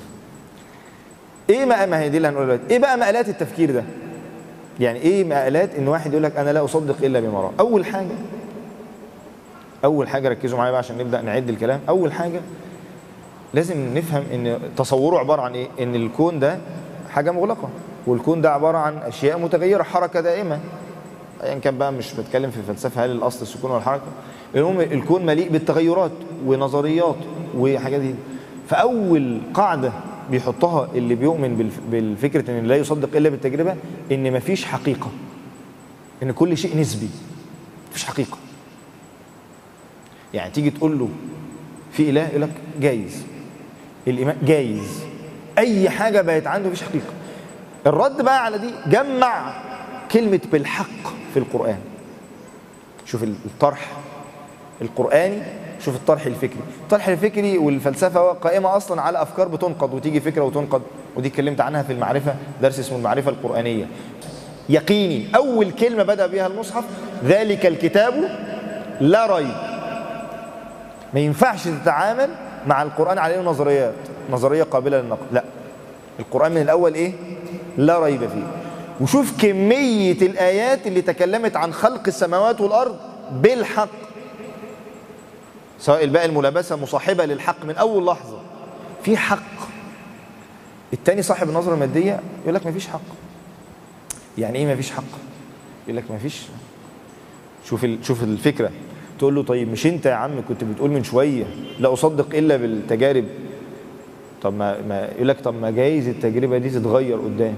ايه ما ما هي دي اللي هنقولها دلوقتي. ايه بقى مآلات التفكير ده؟ يعني ايه مآلات ان واحد يقول لك انا لا اصدق الا بما رأى؟ اول حاجة اول حاجة ركزوا معايا بقى عشان نبدأ نعد الكلام. اول حاجة لازم نفهم ان تصوره عبارة عن ايه؟ ان الكون ده حاجة مغلقة، والكون ده عبارة عن اشياء متغيرة، حركة دائمة. ايا يعني كان بقى، مش بتكلم في فلسفة هل الاصل السكون ولا الحركة، المهم الكون مليء بالتغيرات ونظريات وحاجات دي. فاول قاعدة بيحطها اللي بيؤمن بالفكرة ان لا يصدق الا بالتجربة، ان مفيش حقيقة، ان كل شيء نسبي، مفيش حقيقة. يعني تيجي تقول له في اله، يقول لك جايز، الإيمان جايز، أي حاجة بقت عنده مفيش حقيقة. الرد بقى على دي جمع كلمة بالحق في القرآن. شوف الطرح القرآني، شوف الطرح الفكري. الطرح الفكري والفلسفة قائمة أصلا على أفكار بتنقض وتيجي فكرة وتنقض، ودي اتكلمت عنها في المعرفة، درس اسمه المعرفة القرآنية. يقيني، أول كلمة بدأ بها المصحف ذلك الكتاب لا ريب. ما ينفعش تتعامل مع القرآن عليه نظريات، نظرية قابلة للنقد، لا، القرآن من الأول إيه؟ لا ريب فيه. وشوف كمية الآيات اللي تكلمت عن خلق السماوات والأرض بالحق، سواء الباقي الملابسة مصاحبة للحق من أول لحظة، في حق. التاني صاحب النظرة المادية يقول لك ما فيش حق. يعني إيه ما فيش حق؟ يقول لك ما فيش. شوف شوف الفكرة. تقول له طيب مش أنت يا عم كنت بتقول من شوية لا أصدق إلا بالتجارب؟ طب ما, ما يقول لك طب ما جايز التجربة دي تتغير قدام.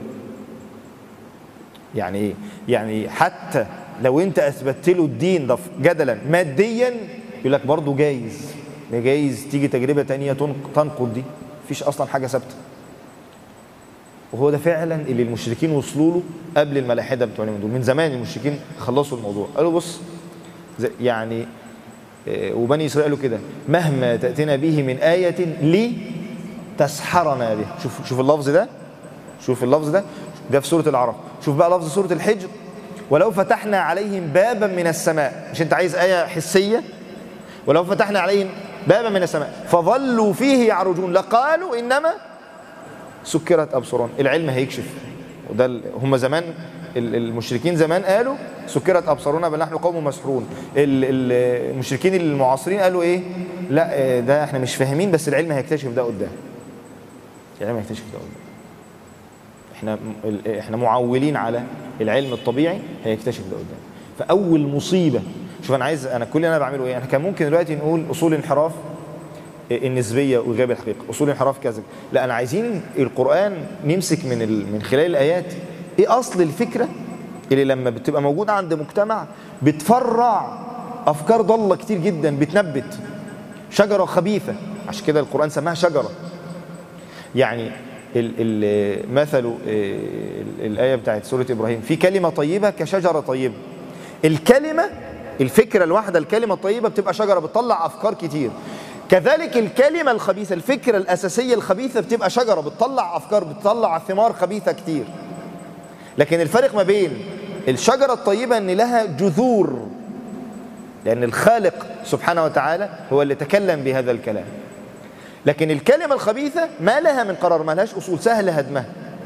يعني إيه؟ يعني حتى لو أنت أثبتت له الدين ده جدلا ماديا يقول لك برضه جايز جايز تيجي تجربة تانية تنقض دي. مفيش أصلا حاجة ثابتة. وهو ده فعلا اللي المشركين وصلوا له قبل الملاحدة بتوع دول. من زمان المشركين خلصوا الموضوع، قالوا بص يعني وبني إسرائيل قالوا كده مهما تأتينا به من آية لي تسحرنا به. شوف شوف اللفظ ده، شوف اللفظ ده ده في سورة العرب. شوف بقى لفظ سورة الحجر ولو فتحنا عليهم بابا من السماء. مش انت عايز آية حسية؟ ولو فتحنا عليهم بابا من السماء فظلوا فيه يعرجون لقالوا إنما سكرت أبصرون. العلم هيكشف. وده هم زمان المشركين زمان قالوا سكرت أبصرنا بل نحن قوم مسحورون. المشركين المعاصرين قالوا إيه؟ لا ده احنا مش فاهمين بس العلم هيكتشف ده قدام. العلم هيكتشف ده قدام. احنا احنا معولين على العلم الطبيعي هيكتشف ده قدام. فأول مصيبة، شوف أنا عايز أنا كل اللي أنا بعمله إيه؟ أنا كان ممكن دلوقتي نقول أصول انحراف النسبية وغياب الحقيقة، أصول انحراف كذا. لا، أنا عايزين القرآن نمسك من ال... من خلال الآيات إيه أصل الفكرة اللي لما بتبقى موجودة عند مجتمع بتفرع أفكار ضالة كتير جدا، بتنبت شجرة خبيثة. عشان كده القرآن سماها شجرة. يعني ال... ال... مثل الآية بتاعت سورة إبراهيم في كلمة طيبة كشجرة طيبة. الكلمة الفكرة الواحدة الكلمة الطيبة بتبقى شجرة بتطلع أفكار كتير. كذلك الكلمة الخبيثة الفكرة الأساسية الخبيثة بتبقى شجرة بتطلع أفكار بتطلع ثمار خبيثة كتير. لكن الفرق ما بين الشجرة الطيبة أن لها جذور، لأن الخالق سبحانه وتعالى هو اللي تكلم بهذا الكلام. لكن الكلمة الخبيثة ما لها من قرار، ما لهاش أصول، سهل هدمها.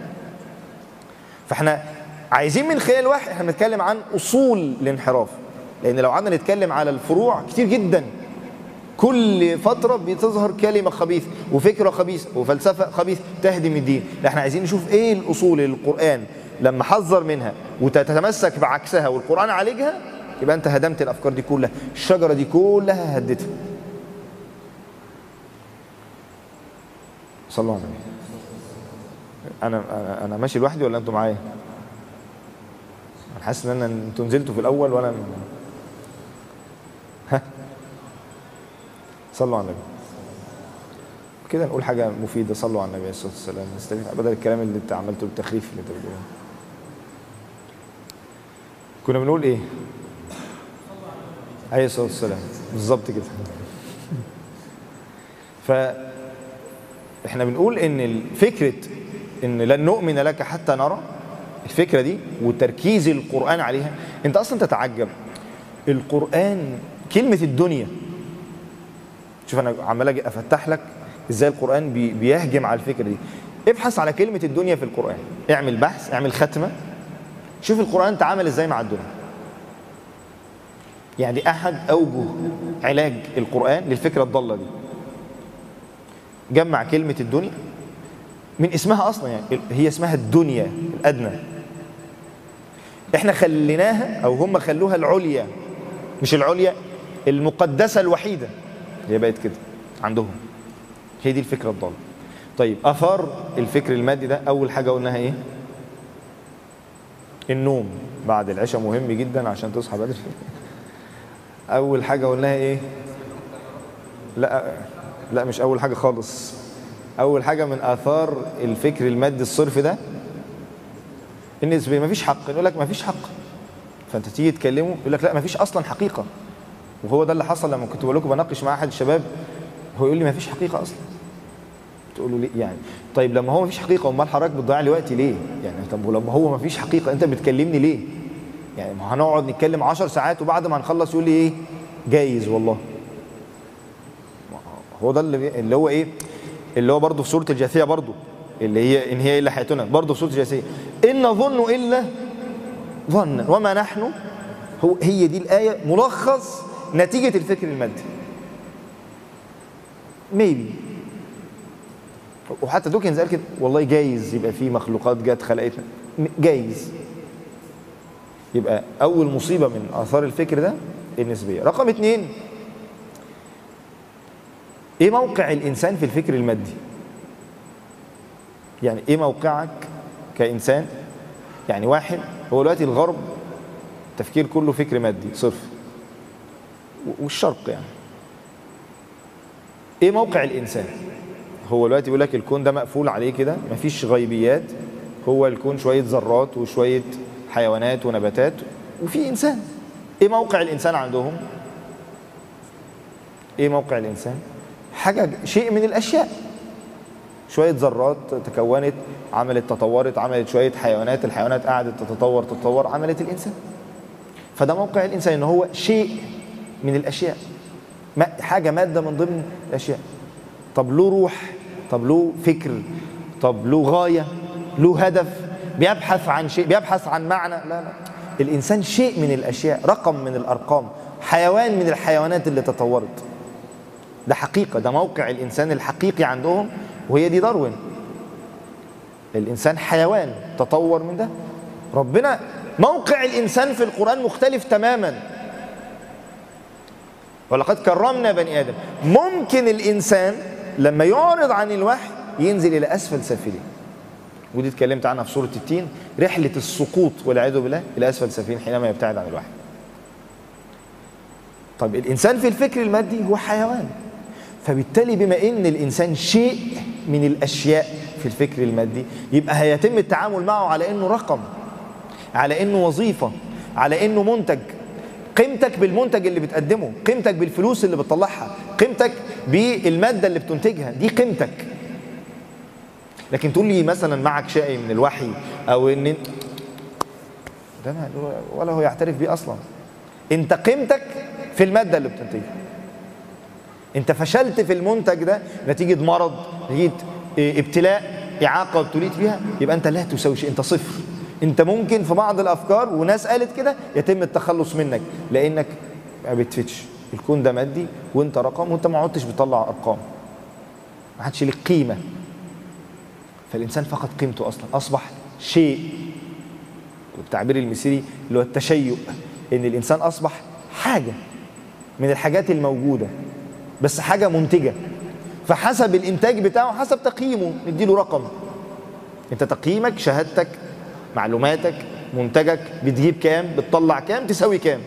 فاحنا عايزين من خلال واحد احنا بنتكلم عن أصول الانحراف، لأن لو قعدنا نتكلم على الفروع كتير جدا، كل فترة بتظهر كلمة خبيثة وفكرة خبيثة وفلسفة خبيثة تهدم الدين. احنا عايزين نشوف ايه الأصول اللي القرآن لما حذر منها وتتمسك بعكسها والقرآن عالجها، يبقى انت هدمت الأفكار دي كلها، الشجرة دي كلها هدتها. صلوا على النبي. أنا أنا أنا ماشي لوحدي ولا أنتوا معايا؟ أنا حاسس إن أنا أنتوا نزلتوا في الأول وأنا ها؟ صلوا على النبي. كده نقول حاجة مفيدة. صلوا على النبي عليه الصلاة والسلام، نستفيد بدل الكلام اللي أنت عملته التخريف اللي أنت بتقوله. كنا بنقول إيه؟ عليه الصلاة والسلام بالظبط كده. فإحنا بنقول إن فكرة إن لن نؤمن لك حتى نرى، الفكرة دي وتركيز القرآن عليها، أنت أصلا تتعجب القرآن كلمة الدنيا. شوف أنا عمال أجي أفتح لك إزاي القرآن بيهجم على الفكرة دي. ابحث على كلمة الدنيا في القرآن، اعمل بحث، اعمل ختمة، شوف القرآن تعامل إزاي مع الدنيا. يعني أحد أوجه علاج القرآن للفكرة الضالة دي، جمع كلمة الدنيا من اسمها أصلا، يعني هي اسمها الدنيا الأدنى. احنا خليناها أو هم خلوها العليا، مش العليا المقدسة الوحيدة، هي بقت كده عندهم. هي دي الفكرة الضالة. طيب أثار الفكر المادي ده، أول حاجة قلناها إيه؟ النوم بعد العشاء مهم جدا عشان تصحى بدري. أول حاجة قلناها إيه؟ لا لا مش أول حاجة خالص. أول حاجة من آثار الفكر المادي الصرف ده النسبيه مفيش حق، يقول لك مفيش حق، فانت تيجي تكلمه يقول لك لا مفيش اصلا حقيقه. وهو ده اللي حصل لما كنت بقول لكم بناقش مع احد الشباب، هو يقول لي مفيش حقيقه اصلا. تقول له ليه يعني؟ طيب لما هو مفيش حقيقه امال حضرتك بتضيع لي وقتي ليه؟ يعني طب ولما هو مفيش حقيقه انت بتكلمني ليه؟ يعني ما هنقعد نتكلم عشر ساعات وبعد ما هنخلص يقول لي ايه؟ جايز والله. هو ده اللي اللي هو ايه؟ اللي هو برضه في سوره الجاثيه، برضه اللي هي ان هي الا حياتنا، برضه في سوره الجاثيه ان نظن الا ظنا وما نحن. هو هي دي الايه ملخص نتيجه الفكر المادي. ميبي. وحتى دوكنز قال كده والله جايز يبقى في مخلوقات جت خلقتنا، جايز. يبقى اول مصيبه من اثار الفكر ده النسبيه. رقم اتنين، ايه موقع الانسان في الفكر المادي؟ يعني ايه موقعك كانسان؟ يعني واحد هو دلوقتي الغرب التفكير كله فكر مادي صرف، والشرق يعني. ايه موقع الانسان؟ هو دلوقتي بيقول لك الكون ده مقفول عليه كده، مفيش غيبيات، هو الكون شويه ذرات وشويه حيوانات ونباتات وفي انسان. ايه موقع الانسان عندهم؟ ايه موقع الانسان؟ حاجه، شيء من الاشياء، شويه ذرات تكونت عملت تطورت عملت شويه حيوانات، الحيوانات قعدت تتطور تتطور عملت الانسان. فده موقع الانسان، ان هو شيء من الاشياء، حاجه ماده من ضمن الاشياء. طب له روح، طب له فكر، طب له غايه، له هدف، بيبحث عن شيء، بيبحث عن معنى؟ لا لا، الانسان شيء من الاشياء، رقم من الارقام، حيوان من الحيوانات اللي تطورت. ده حقيقه، ده موقع الانسان الحقيقي عندهم، وهي دي داروين. الانسان حيوان تطور من ده. ربنا موقع الانسان في القران مختلف تماما. ولقد كرمنا بني ادم. ممكن الانسان لما يعرض عن الوحي ينزل الى اسفل سافلين، ودي اتكلمت عنها في سوره التين، رحله السقوط والعياذ بالله الى اسفل سافلين حينما يبتعد عن الوحي. طب الانسان في الفكر المادي هو حيوان، فبالتالي بما ان الانسان شيء من الاشياء في الفكر المادي، يبقى هيتم التعامل معه على انه رقم، على انه وظيفه، على انه منتج. قيمتك بالمنتج اللي بتقدمه، قيمتك بالفلوس اللي بتطلعها، قيمتك بالماده اللي بتنتجها، دي قيمتك. لكن تقول لي مثلا معك شيء من الوحي او ان ده ولا هو يعترف بيه اصلا. انت قيمتك في الماده اللي بتنتجها. انت فشلت في المنتج ده نتيجه مرض، نتيجه ابتلاء، اعاقه ابتليت فيها، يبقى انت لا تساوي شيء، انت صفر. انت ممكن في بعض الافكار وناس قالت كده يتم التخلص منك لانك ما بتفتش. الكون ده مادي وانت رقم، وانت ما عدتش بتطلع ارقام، ما عادش لك قيمه. فالانسان فقد قيمته اصلا، اصبح شيء. والتعبير المصري اللي هو التشيؤ، ان الانسان اصبح حاجه من الحاجات الموجوده، بس حاجه منتجه، فحسب الانتاج بتاعه حسب تقييمه نديله رقم. انت تقييمك، شهادتك، معلوماتك، منتجك بتجيب كام، بتطلع كام، تساوي كام.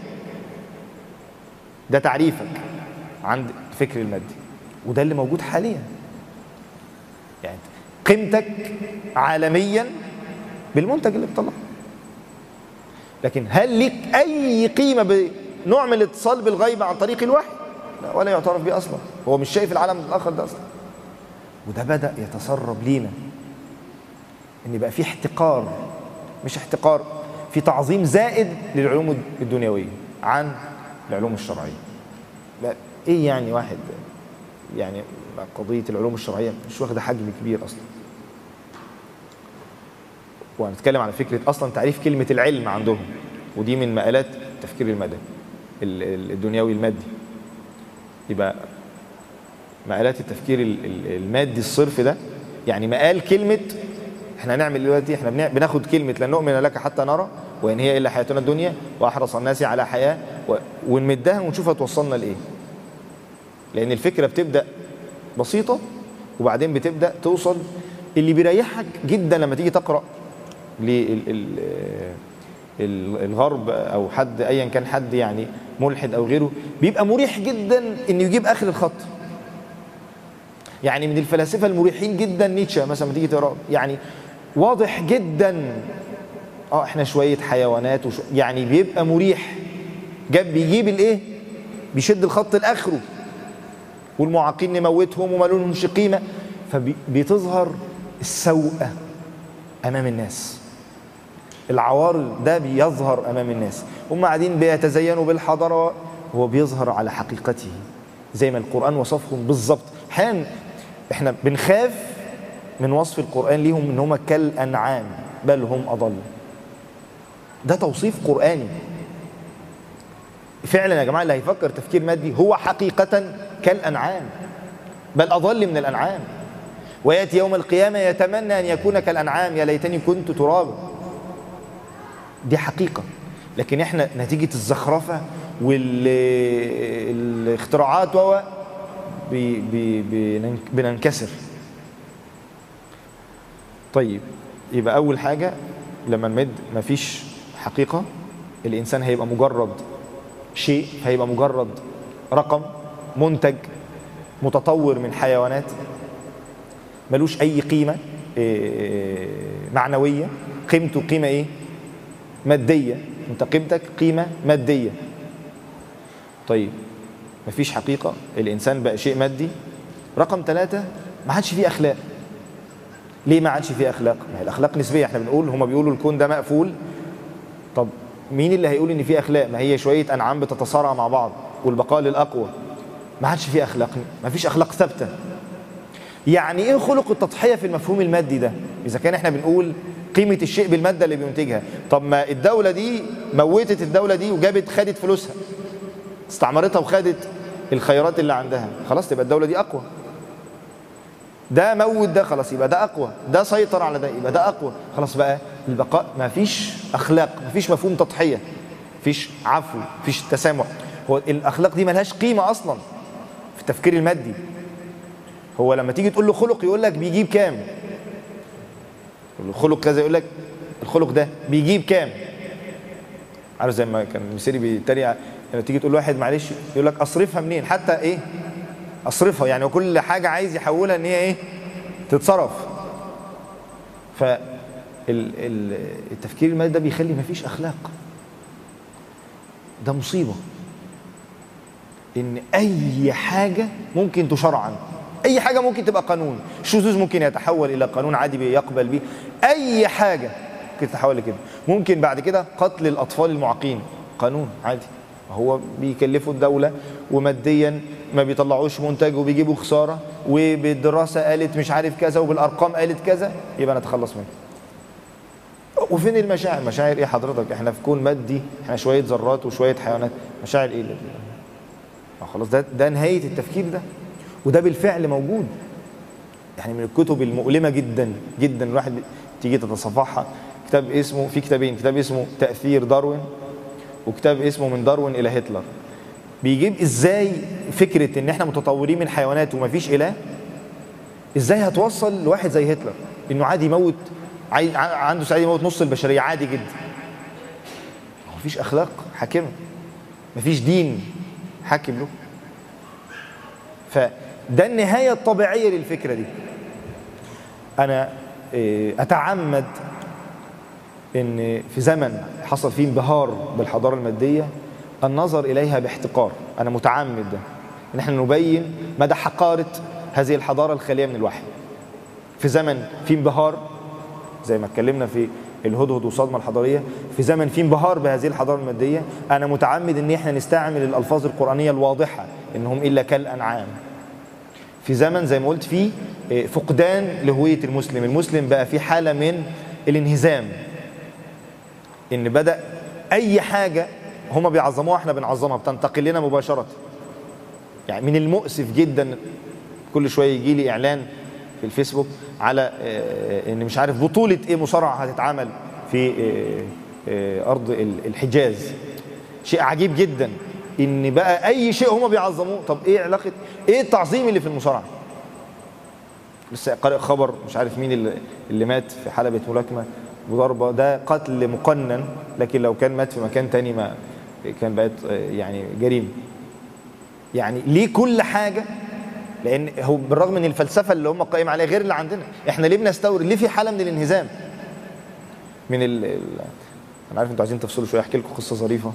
ده تعريفك عند الفكر المادي، وده اللي موجود حاليا. يعني قيمتك عالميا بالمنتج اللي بتطلعه. لكن هل ليك اي قيمه بنوع من الاتصال بالغيب عن طريق الوحي؟ لا، ولا يعترف به اصلا. هو مش شايف العالم الاخر ده اصلا. وده بدا يتسرب لينا، ان بقى في احتقار، مش احتقار، في تعظيم زائد للعلوم الدنيويه عن العلوم الشرعيه. لا، ايه يعني واحد يعني قضيه العلوم الشرعيه مش واخده حجم كبير اصلا. وهنتكلم على فكره اصلا تعريف كلمه العلم عندهم، ودي من مقالات التفكير المدني الدنيوي المادي. يبقى مقالات التفكير المادي الصرف ده، يعني مقال كلمه احنا هنعمل دلوقتي، احنا بناخد كلمه لن نؤمن لك حتى نرى وان هي الا حياتنا الدنيا واحرص الناس على حياه، ونمدها ونشوف هتوصلنا لايه. لان الفكره بتبدا بسيطه وبعدين بتبدا توصل. اللي بيريحك جدا لما تيجي تقرا للغرب او حد ايا كان، حد يعني ملحد او غيره، بيبقى مريح جدا انه يجيب اخر الخط. يعني من الفلاسفه المريحين جدا نيتشه مثلا، لما تيجي تقرا يعني واضح جدا اه احنا شويه حيوانات وشو يعني بيبقى مريح، جاب بيجيب الايه، بيشد الخط لاخره، والمعاقين نموتهم وما لهمش قيمه، فبتظهر السوءه امام الناس، العوار ده بيظهر امام الناس، هم قاعدين بيتزينوا بالحضاره، هو بيظهر على حقيقته زي ما القرآن وصفهم بالظبط. احيانا احنا بنخاف من وصف القرآن ليهم ان هم كالأنعام بل هم أضل، ده توصيف قرآني فعلا يا جماعة. اللي هيفكر تفكير مادي هو حقيقة كالأنعام بل أضل من الأنعام، ويأتي يوم القيامة يتمنى أن يكون كالأنعام يا ليتني كنت ترابا. دي حقيقة، لكن احنا نتيجة الزخرفة والاختراعات و بي بي بننكسر. طيب يبقى أول حاجة لما نمد مفيش حقيقة، الإنسان هيبقى مجرد شيء، هيبقى مجرد رقم، منتج متطور من حيوانات ملوش أي قيمة معنوية، قيمته قيمة إيه؟ مادية، انت قيمتك قيمة مادية. طيب مفيش حقيقة، الإنسان بقى شيء مادي. رقم ثلاثة، ما عادش فيه أخلاق. ليه ما عادش فيه أخلاق؟ ما هي الأخلاق نسبية، احنا بنقول، هما بيقولوا الكون ده مقفول، طب مين اللي هيقول إن فيه أخلاق؟ ما هي شوية أنعام بتتصارع مع بعض والبقاء للأقوى. ما عادش فيه أخلاق، ما فيش أخلاق ثابتة. يعني إيه خلق التضحية في المفهوم المادي ده؟ إذا كان احنا بنقول قيمة الشيء بالمادة اللي بينتجها، طب ما الدولة دي موتت الدولة دي وجابت خدت فلوسها، استعمرتها وخدت الخيرات اللي عندها، خلاص تبقى الدولة دي أقوى. ده موت ده، خلاص يبقى ده أقوى. ده سيطر على ده، يبقى ده أقوى. خلاص بقى البقاء، ما فيش أخلاق، ما فيش مفهوم تضحية، ما فيش عفو، ما فيش تسامح. هو الأخلاق دي ملهاش قيمة أصلا في التفكير المادي. هو لما تيجي تقول له خلق يقول لك بيجيب كام؟ الخلق كذا، يقول لك الخلق ده بيجيب كام؟ عارف زي ما كان المسيري بيتريق لما تيجي تقول لواحد معلش، يقول لك اصرفها منين؟ حتى ايه اصرفها؟ يعني كل حاجه عايز يحولها ان هي ايه؟ تتصرف. فالتفكير المادي ده بيخلي مفيش اخلاق. ده مصيبه، ان اي حاجه ممكن تشرعا، اي حاجه ممكن تبقى قانون، الشذوذ ممكن يتحول الى قانون عادي بيقبل بيه، اي حاجه ممكن تتحول لكده. ممكن بعد كده قتل الاطفال المعاقين قانون عادي، هو بيكلفوا الدوله وماديا ما بيطلعوش منتج وبيجيبوا خساره، وبالدراسه قالت مش عارف كذا وبالارقام قالت كذا، يبقى نتخلص منه. وفين المشاعر؟ مشاعر ايه حضرتك؟ احنا في كون مادي، احنا شويه ذرات وشويه حيوانات، مشاعر ايه؟ خلاص ده ده نهايه التفكير ده، وده بالفعل موجود. يعني من الكتب المؤلمه جدا جدا الواحد تيجي تتصفحها، كتاب اسمه، في كتابين، كتاب اسمه تأثير داروين، وكتاب اسمه من داروين الى هتلر. بيجيب ازاي فكره ان احنا متطورين من حيوانات ومفيش اله، ازاي هتوصل لواحد زي هتلر انه عادي يموت، عنده سعاده يموت نص البشريه عادي جدا. مفيش اخلاق حاكمه، مفيش دين حاكم له. فده النهايه الطبيعيه للفكره دي. انا اتعمد ان في زمن حصل فيه انبهار بالحضاره الماديه النظر اليها باحتقار. انا متعمد ده، ان احنا نبين مدى حقاره هذه الحضاره الخاليه من الوحي. في زمن فيه انبهار زي ما اتكلمنا في الهدهد والصدمه الحضاريه، في زمن فيه انبهار بهذه الحضاره الماديه، انا متعمد ان احنا نستعمل الالفاظ القرانيه الواضحه انهم الا كالانعام. في زمن زي ما قلت فيه فقدان لهويه المسلم، المسلم بقى في حاله من الانهزام، ان بدا اي حاجه هم بيعظموها احنا بنعظمها، بتنتقل لنا مباشره. يعني من المؤسف جدا كل شويه يجي لي اعلان في الفيسبوك على ان مش عارف بطوله ايه مصارعه هتتعمل في ارض الحجاز. شيء عجيب جدا ان بقى اي شيء هم بيعظموه. طب ايه علاقه، ايه التعظيم اللي في المصارعه؟ لسه قارئ خبر مش عارف مين اللي, اللي مات في حلبة ملاكمه وضربه، ده قتل مقنن، لكن لو كان مات في مكان تاني ما كان بقت يعني جريمه. يعني ليه كل حاجه؟ لان هو بالرغم من الفلسفه اللي هم قائم عليها غير اللي عندنا، احنا ليه بنستورد؟ ليه في حاله من الانهزام؟ من ال... ال... انا عارف انتوا عايزين تفصلوا شويه، احكي لكم قصه ظريفه،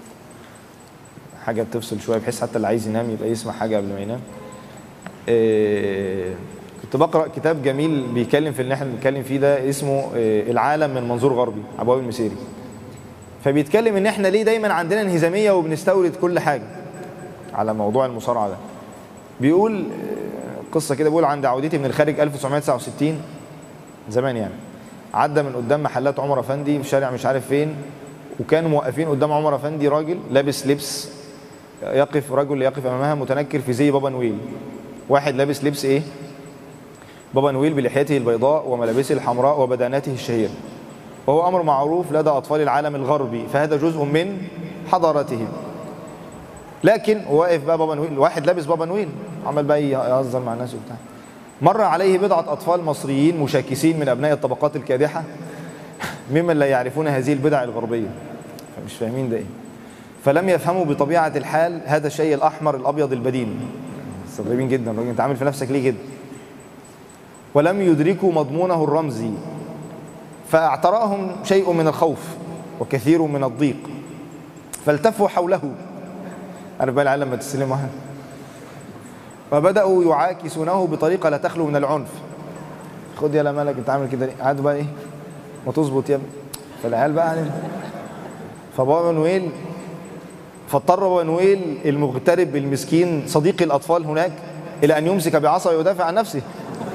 حاجه تفصل شويه بحيث حتى اللي عايز ينام يبقى يسمع حاجه قبل ما ينام. إيه... كنت بقرا كتاب جميل بيتكلم في اللي احنا بنتكلم فيه ده، اسمه إيه العالم من منظور غربي، ابو وائل المسيري. فبيتكلم ان احنا ليه دايما عندنا انهزاميه وبنستورد كل حاجه على موضوع المصارعه ده. بيقول قصه كده، بيقول عند عودتي من الخارج ألف وتسعمائة وتسعة وستين زمان يعني، عدى من قدام محلات عمر افندي في شارع مش عارف فين، وكانوا موقفين قدام عمر افندي راجل لابس لبس، يقف رجل يقف امامها متنكر في زي بابا نويل، واحد لابس لبس ايه؟ بابا نويل بلحيته البيضاء وملابسه الحمراء وبدانته الشهيره، وهو امر معروف لدى اطفال العالم الغربي، فهذا جزء من حضارتهم. لكن واقف بقى بابا نويل، واحد لابس بابا نويل عمال بقى يهزر مع الناس وبتاع. مر عليه بضعه اطفال مصريين مشاكسين من ابناء الطبقات الكادحه ممن لا يعرفون هذه البدع الغربيه، فمش فاهمين ده ايه، فلم يفهموا بطبيعه الحال هذا الشيء الاحمر الابيض البدين، مستغربين جدا، الراجل انت عامل في نفسك ليه كده؟ ولم يدركوا مضمونه الرمزي، فاعتراهم شيء من الخوف وكثير من الضيق، فالتفوا حوله، عارف بقى العيال لما تستلم واحد، وبداوا يعاكسونه بطريقه لا تخلو من العنف. خد يا مالك انت عامل كده ليه؟ قعدوا بقى ايه؟ ما تظبط يا ابني. فالعيال بقى يعني، فبابا نويل، فاضطر بابا نويل المغترب المسكين صديق الاطفال هناك الى ان يمسك بعصا ويدافع عن نفسه.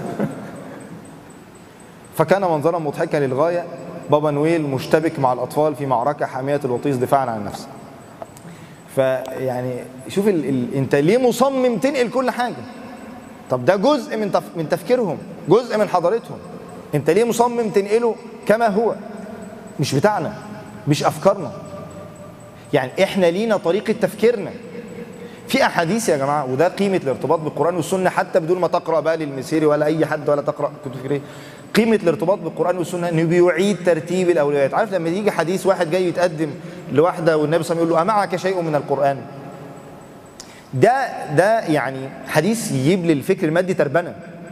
فكان منظرا مضحكا للغايه، بابا نويل مشتبك مع الاطفال في معركه حاميه الوطيس دفاعا عن النفس. فيعني شوف ال... ال... انت ليه مصمم تنقل كل حاجه؟ طب ده جزء من تف... من تفكيرهم، جزء من حضارتهم، انت ليه مصمم تنقله كما هو؟ مش بتاعنا، مش افكارنا. يعني احنا لينا طريقه تفكيرنا في احاديث يا جماعه، وده قيمه الارتباط بالقران والسنه، حتى بدون ما تقرا بقى للمسيري ولا اي حد ولا تقرا كتب فكريه. قيمه الارتباط بالقران والسنه انه بيعيد ترتيب الاولويات. عارف لما يجي حديث واحد جاي يتقدم لواحده والنبي صلى الله عليه وسلم يقول له امعك شيء من القران، ده ده يعني حديث يجيب للفكر المادي تربنه،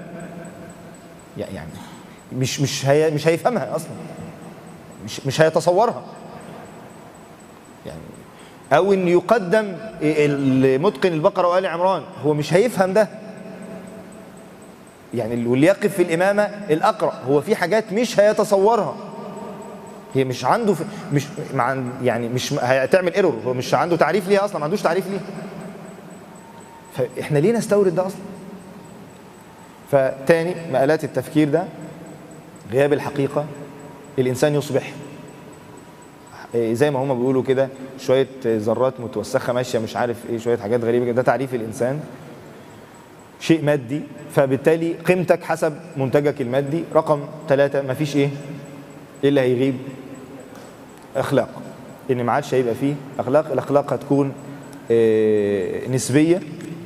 يعني مش مش هي مش هيفهمها اصلا، مش مش هيتصورها يعني. او ان يقدم المتقن البقره وآل عمران، هو مش هيفهم ده يعني. واللي يقف في الامامه الاقرا، هو في حاجات مش هيتصورها، هي مش عنده في مش مع يعني مش هتعمل ايرور، هو مش عنده تعريف ليها اصلا، ما عندوش تعريف ليها. فاحنا ليه نستورد ده اصلا؟ فتاني مآلات التفكير ده غياب الحقيقه، الانسان يصبح زي ما هم بيقولوا كده شويه ذرات متوسخه ماشيه مش عارف ايه، شويه حاجات غريبه كده، ده تعريف الانسان، شيء مادي، فبالتالي قيمتك حسب منتجك المادي. رقم ثلاثة، مفيش ايه؟ ايه اللي هيغيب؟ اخلاق، ان ما عادش هيبقى فيه اخلاق. الاخلاق هتكون إيه نسبيه.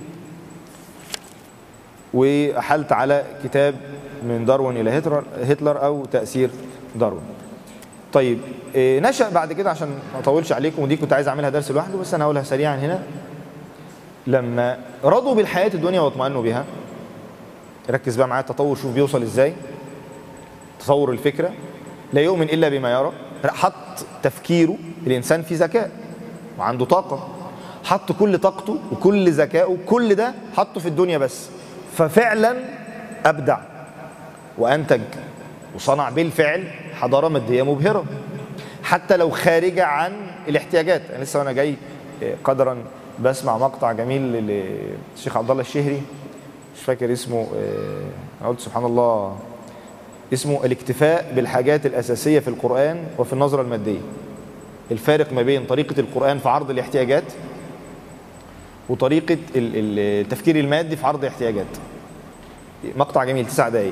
واحلت على كتاب من داروين الى هتلر هتلر او تاثير داروين. طيب إيه نشأ بعد كده، عشان ما اطولش عليكم، ودي كنت عايز اعملها درس لوحده بس انا هقولها سريعا هنا. لما رضوا بالحياه الدنيا واطمأنوا بها، ركز بقى معايا التطور، شوف بيوصل ازاي. تصور الفكره، لا يؤمن الا بما يرى. حط تفكيره، الانسان فيه ذكاء وعنده طاقه، حط كل طاقته وكل ذكائه كل ده حطه في الدنيا بس، ففعلا ابدع وانتج وصنع بالفعل حضاره ماديه مبهره، حتى لو خارجه عن الاحتياجات. انا لسه وانا جاي قدرا بسمع مقطع جميل للشيخ عبد الله الشهري، مش فاكر اسمه، انا قلت سبحان الله، اسمه الاكتفاء بالحاجات الاساسيه في القران وفي النظره الماديه. الفارق ما بين طريقه القران في عرض الاحتياجات وطريقه التفكير المادي في عرض الاحتياجات. مقطع جميل تسع دقائق.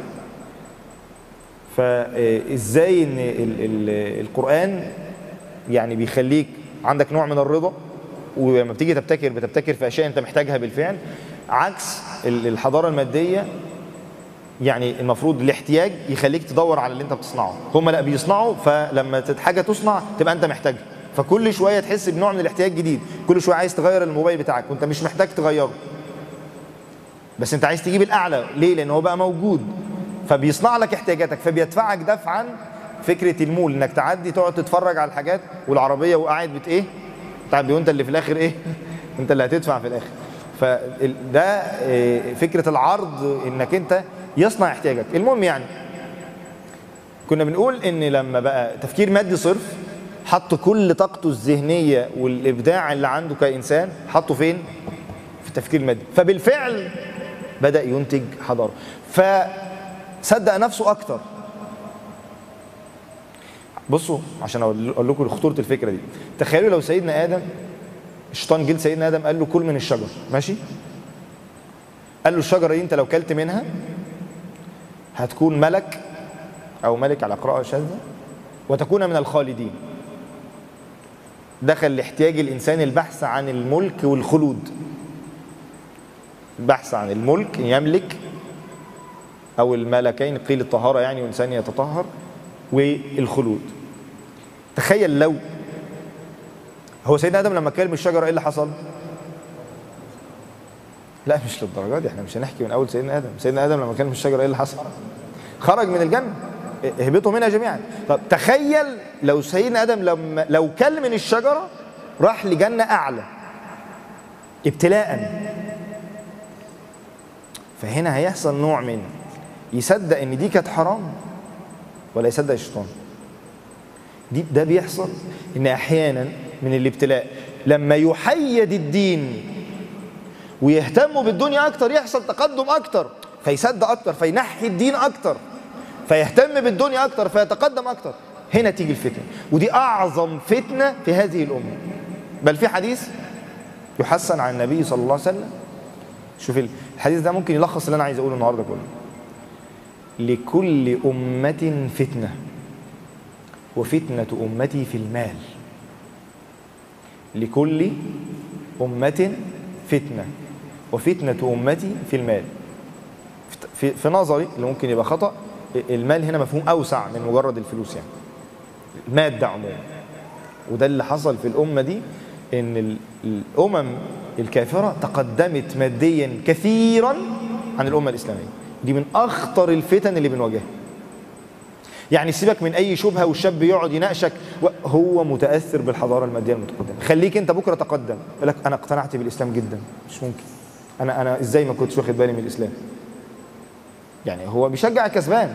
فازاي ان القرآن يعني بيخليك عندك نوع من الرضا، ولما بتيجي تبتكر بتبتكر في اشياء انت محتاجها بالفعل، عكس الحضاره الماديه. يعني المفروض الاحتياج يخليك تدور على اللي انت بتصنعه، هم لا بيصنعوا، فلما حاجه تصنع تبقى انت محتاجها، فكل شويه تحس بنوع من الاحتياج جديد، كل شويه عايز تغير الموبايل بتاعك وانت مش محتاج تغيره، بس انت عايز تجيب الاعلى. ليه؟ لان هو بقى موجود، فبيصنع لك احتياجاتك، فبيدفعك دفعا فكره المول، انك تعدي تقعد تتفرج على الحاجات والعربيه وقاعد بت ايه تعبي، وانت اللي في الاخر ايه انت اللي هتدفع في الاخر. فده فكره العرض، انك انت يصنع احتياجك. المهم يعني كنا بنقول ان لما بقى تفكير مادي صرف، حط كل طاقته الذهنيه والابداع اللي عنده كانسان حطه فين؟ في التفكير المادي. فبالفعل بدا ينتج حضاره، فصدق نفسه اكتر. بصوا عشان اقول لكم خطوره الفكره دي، تخيلوا لو سيدنا ادم، الشيطان جه لسيدنا ادم قال له كل من الشجر، ماشي؟ قال له الشجره دي انت لو كلت منها هتكون ملك او ملك على قراءه شاذه وتكون من الخالدين. دخل لاحتياج الانسان البحث عن الملك والخلود، البحث عن الملك يملك، او الملكين قيل الطهاره يعني وانسان يتطهر، والخلود. تخيل لو هو سيدنا ادم لما كل من الشجره ايه اللي حصل؟ لا مش للدرجه دي، احنا مش هنحكي من اول سيدنا ادم. سيدنا ادم لما كل من الشجره ايه اللي حصل؟ خرج من الجنه، اهبطوا منها جميعا. طب تخيل لو سيدنا ادم لما لو كل من الشجره راح لجنه اعلى ابتلاء، فهنا هيحصل نوع من يصدق ان دي كانت حرام ولا يصدق الشيطان. دي ده بيحصل ان احيانا من الابتلاء لما يحيد الدين ويهتموا بالدنيا اكتر يحصل تقدم اكتر، فيصدق اكتر فينحي الدين اكتر، فيهتم بالدنيا اكتر فيتقدم اكتر. هنا تيجي الفتنه، ودي اعظم فتنه في هذه الامه. بل في حديث يحسن عن النبي صلى الله عليه وسلم، شوف الحديث ده ممكن يلخص اللي انا عايز اقوله النهارده كله. لكل امه فتنه وفتنه امتي في المال. لكل امه فتنه وفتنه امتي في المال. في, في نظري اللي ممكن يبقى خطأ، المال هنا مفهوم اوسع من مجرد الفلوس، يعني المادة عموما. وده اللي حصل في الامه دي، ان الامم الكافره تقدمت ماديا كثيرا عن الامه الاسلاميه. دي من اخطر الفتن اللي بنواجهها. يعني سيبك من اي شبهه والشاب يقعد يناقشك هو متاثر بالحضاره الماديه المتقدمه. خليك انت بكره تقدم يقول لك انا اقتنعت بالاسلام جدا. مش ممكن، انا انا ازاي ما كنتش واخد بالي من الاسلام؟ يعني هو بيشجع الكسبان.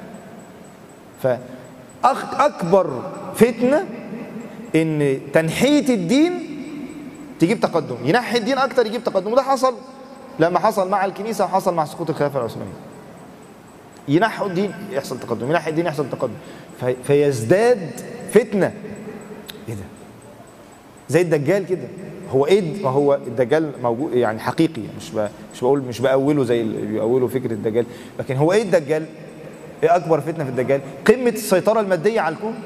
فاكبر فتنه ان تنحيه الدين تجيب تقدم، ينحي الدين اكتر يجيب تقدم. وده حصل لما حصل مع الكنيسه وحصل مع سقوط الخلافه العثمانيه. ينحوا الدين يحصل تقدم، ينحي الدين يحصل تقدم، في فيزداد فتنه. ايه ده؟ زي الدجال كده. هو ايه؟ ما هو الدجال موجود يعني حقيقي، مش مش بقول مش بأوله زي اللي بيأولوا فكره الدجال، لكن هو ايه الدجال؟ ايه اكبر فتنه في الدجال؟ قمه السيطره الماديه على الكون.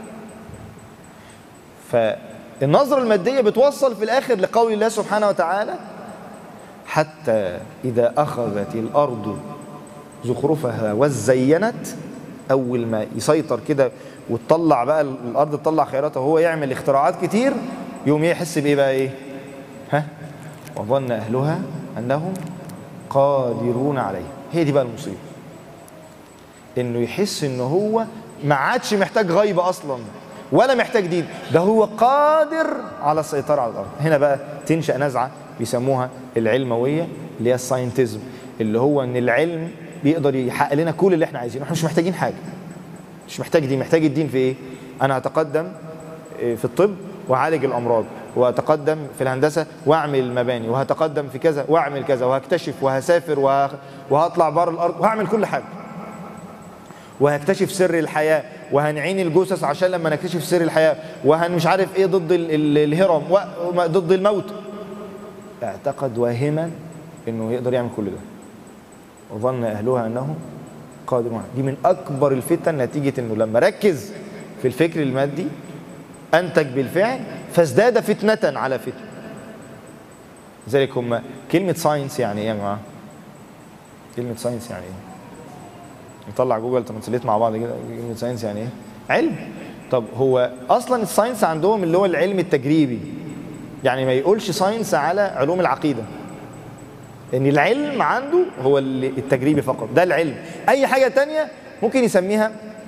فالنظره الماديه بتوصل في الاخر لقول الله سبحانه وتعالى: حتى اذا اخذت الارض زخرفها وزينت. اول ما يسيطر كده وتطلع بقى الارض تطلع خيراتها وهو يعمل اختراعات كتير، يوم يحس بايه بقى؟ ايه؟ ها؟ وظن اهلها انهم قادرون عليها. هي دي بقى المصيبه، انه يحس ان هو ما عادش محتاج غيبه اصلا ولا محتاج دين، ده هو قادر على السيطره على الارض. هنا بقى تنشا نزعه بيسموها العلمويه، اللي هي الساينتزم، اللي هو ان العلم بيقدر يحقق لنا كل اللي احنا عايزينه. احنا مش محتاجين حاجه، مش محتاج دين. محتاج الدين في ايه؟ انا هتقدم في الطب واعالج الامراض، وهتقدم في الهندسه واعمل المباني، وهتقدم في كذا واعمل كذا، وهكتشف وهسافر وه... وهطلع بره الارض وهعمل كل حاجه، وهكتشف سر الحياه، وهنعين الجثث عشان لما نكتشف سر الحياه، وهن مش عارف ايه ضد ال... ال... الهرم وضد الموت. اعتقد واهما انه يقدر يعمل كل ده، وظن اهلها انهم قادرون. دي من اكبر الفتن، نتيجه انه لما ركز في الفكر المادي انتج بالفعل فازداد فتنه على فتنه. لذلك هم كلمه ساينس يعني ايه يا جماعه؟ كلمه ساينس يعني ايه؟ نطلع جوجل ترانسليت مع بعض كده. كلمه ساينس يعني ايه؟ علم. طب هو اصلا الساينس عندهم اللي هو العلم التجريبي، يعني ما يقولش ساينس على علوم العقيده، ان العلم عنده هو التجريبي فقط، ده العلم. اي حاجه تانية ممكن يسميها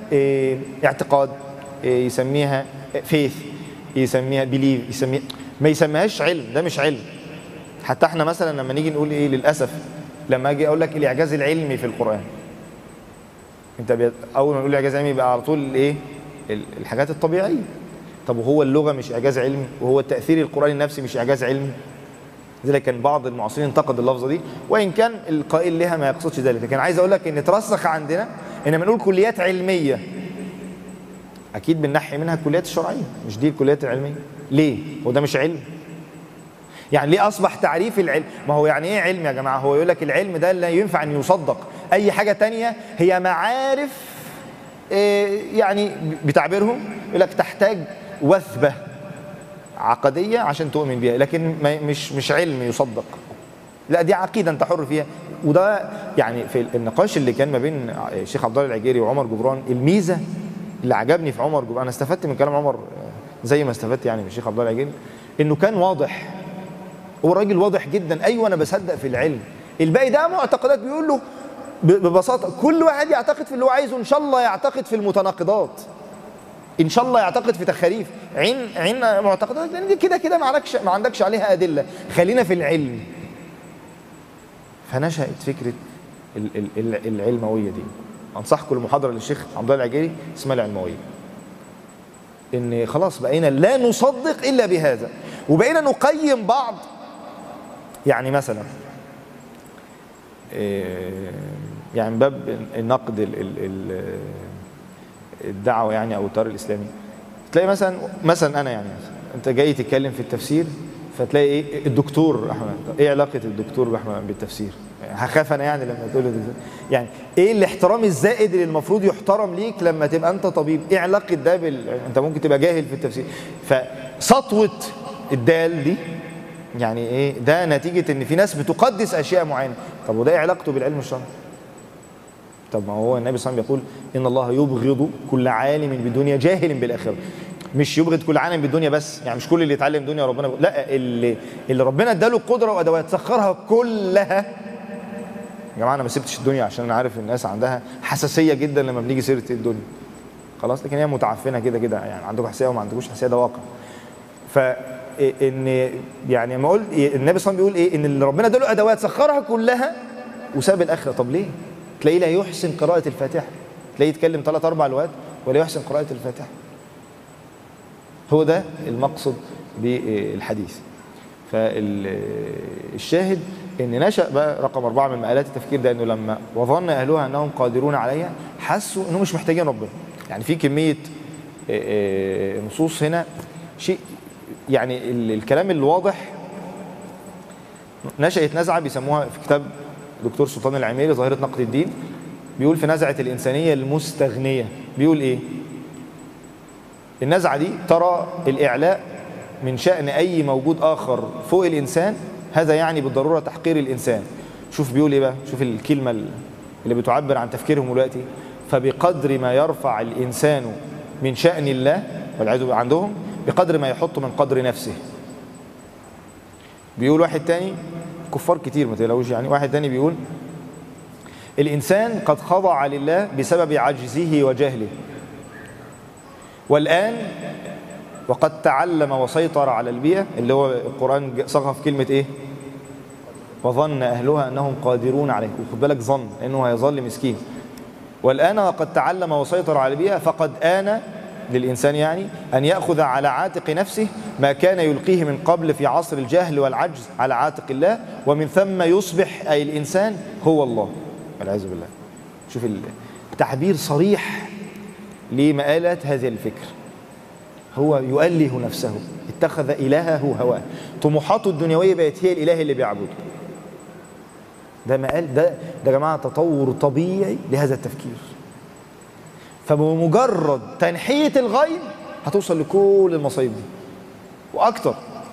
اعتقاد، يسميها فيث، يسميها بيليف، يسميها، ما يسميهاش علم. ده مش علم. حتى احنا مثلا لما نيجي نقول ايه، للاسف لما اجي اقول لك الاعجاز العلمي في القران، انت بي... اول ما نقول اعجاز علمي يبقى على طول ايه؟ الحاجات الطبيعيه. طب وهو اللغه مش اعجاز علمي؟ وهو التاثير القراني النفسي مش اعجاز علمي؟ لذلك كان بعض المعاصرين انتقد اللفظه دي، وان كان القائل لها ما يقصدش ذلك. لكن عايز اقول لك ان ترسخ عندنا ان لما نقول كليات علميه اكيد بننحي منها الكليات الشرعيه، مش دي الكليات العلميه. ليه؟ هو ده مش علم؟ يعني ليه اصبح تعريف العلم؟ ما هو يعني ايه علم يا جماعه؟ هو يقول لك العلم ده لا ينفع ان يصدق. اي حاجه تانية هي معارف، إيه يعني بتعبيرهم يقول لك تحتاج وثبه عقديه عشان تؤمن بيها، لكن مش مش علم يصدق. لا، دي عقيده انت حر فيها. وده يعني في النقاش اللي كان ما بين الشيخ عبد الله العجيري وعمر جبران، الميزه اللي عجبني في عمر جبران، انا استفدت من كلام عمر زي ما استفدت يعني من الشيخ عبد الله العجيري، انه كان واضح. هو راجل واضح جدا. ايوه انا بصدق في العلم، الباقي ده معتقدات. بيقول له ببساطه كل واحد يعتقد في اللي هو عايزه، ان شاء الله يعتقد في المتناقضات، ان شاء الله يعتقد في تخاريف عين عين معتقدات، لان دي كده كده ما عندكش ما عندكش عليها ادله. خلينا في العلم. فنشأت فكره العلمويه دي. انصحكم المحاضره للشيخ عبد الله العجيري اسمها العلمويه. ان خلاص بقينا لا نصدق الا بهذا، وبقينا نقيم بعض. يعني مثلا يعني باب النقد الدعوه يعني او التيار الاسلامي، تلاقي مثلا مثلا انا يعني مثلا انت جاي تتكلم في التفسير، فتلاقي ايه الدكتور احمد، ايه علاقه الدكتور احمد بالتفسير؟ هخاف انا يعني لما تقول له يعني ايه الاحترام الزائد اللي المفروض يحترم ليك لما تبقى انت طبيب؟ ايه علاقه ده بال... انت ممكن تبقى جاهل في التفسير. فسطوه الدال دي يعني ايه؟ ده نتيجه ان في ناس بتقدس اشياء معينه. طب وده ايه علاقته بالعلم الشرعي؟ طب ما هو النبي صلى الله عليه وسلم بيقول ان الله يبغض كل عالم بالدنيا جاهل بالاخره. مش يبغض كل عالم بالدنيا بس، يعني مش كل اللي يتعلم دنيا ربنا، لا، اللي اللي ربنا اداله قدره وادوات سخرها كلها. يا جماعه انا ما سبتش الدنيا عشان انا عارف الناس عندها حساسيه جدا لما بنيجي سيره الدنيا، خلاص، لكن هي متعفنه كده كده، يعني عندكم حساسيه وما عندكوش حساسيه، ده واقع. فان يعني ما اقول النبي صلى الله عليه وسلم بيقول ايه؟ ان اللي ربنا اداله ادوات سخرها كلها وساب الاخره. طب ليه؟ تلاقيه لا يحسن قراءه الفاتحه، تلاقيه يتكلم ثلاث اربع لغات ولا يحسن قراءه الفاتحه. هو ده المقصد بالحديث. فالشاهد ان نشأ بقى رقم أربعة من مآلات التفكير ده، انه لما وظن اهلها انهم قادرون عليها حسوا انهم مش محتاجين ربنا. يعني في كميه نصوص هنا شيء يعني الكلام الواضح. نشأت نزعه بيسموها في كتاب دكتور سلطان العميري ظاهره نقد الدين، بيقول في نزعه الانسانيه المستغنيه، بيقول ايه؟ النزعه دي ترى الاعلاء من شأن اي موجود اخر فوق الانسان، هذا يعني بالضروره تحقير الانسان. شوف بيقول ايه بقى، شوف الكلمه اللي بتعبر عن تفكيرهم دلوقتي. فبقدر ما يرفع الانسان من شأن الله والعياذ بالله عندهم، بقدر ما يحط من قدر نفسه. بيقول واحد تاني، كفار كتير ما تقلقوش يعني، واحد تاني بيقول الانسان قد خضع لله بسبب عجزه وجهله، والآن وقد تعلم وسيطر على البيئة، اللي هو القرآن صغى في كلمة ايه؟ وظن أهلها أنهم قادرون عليه. وخد بالك ظن، لأنه هيظل مسكين. والآن وقد تعلم وسيطر على البيئة فقد آن للإنسان يعني أن يأخذ على عاتق نفسه ما كان يلقيه من قبل في عصر الجهل والعجز على عاتق الله، ومن ثم يصبح أي الإنسان هو الله والعياذ بالله. شوف التعبير صريح لمآلات هذه الفكر. هو يؤله نفسه، اتخذ إلهه هواه، طموحاته الدنيوية بقت هي الإله اللي بيعبده. ده مقال ده ده يا جماعة تطور طبيعي لهذا التفكير. فبمجرد تنحية الغيب هتوصل لكل المصايب دي وأكتر.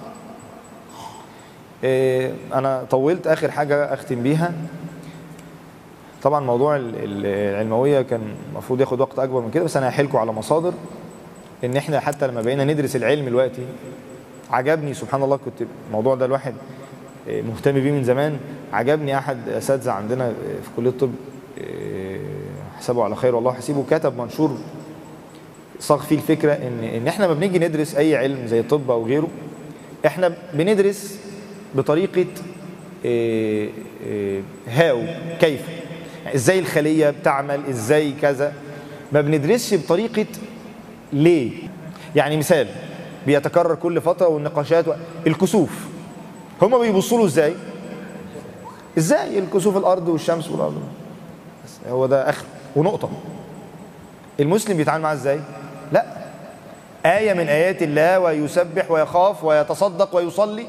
إيه أنا طولت، آخر حاجة أختم بيها. طبعا موضوع العلموية كان المفروض ياخد وقت أكبر من كده، بس أنا هحيلكم على مصادر ان احنا حتى لما بقينا ندرس العلم دلوقتي. عجبني سبحان الله، كنت الموضوع ده الواحد مهتم بيه من زمان. عجبني احد اساتذه عندنا في كليه الطب، حسابه على خير والله حسيبه، كتب منشور صاغ فيه الفكرة إن إن إحنا ما بنيجي ندرس أي علم زي الطب أو غيره، إحنا بندرس بطريقة إيه إيه هاو، كيف، يعني إزاي الخلية بتعمل، إزاي كذا، ما بندرسش بطريقة ليه. يعني مثال بيتكرر كل فترة والنقاشات و... الكسوف، هما بيبصوا له إزاي؟ إزاي الكسوف الأرض والشمس والأرض، هو ده آخر ونقطة. المسلم بيتعامل معاه إزاي؟ لا، آية من آيات الله ويسبح ويخاف ويتصدق ويصلي.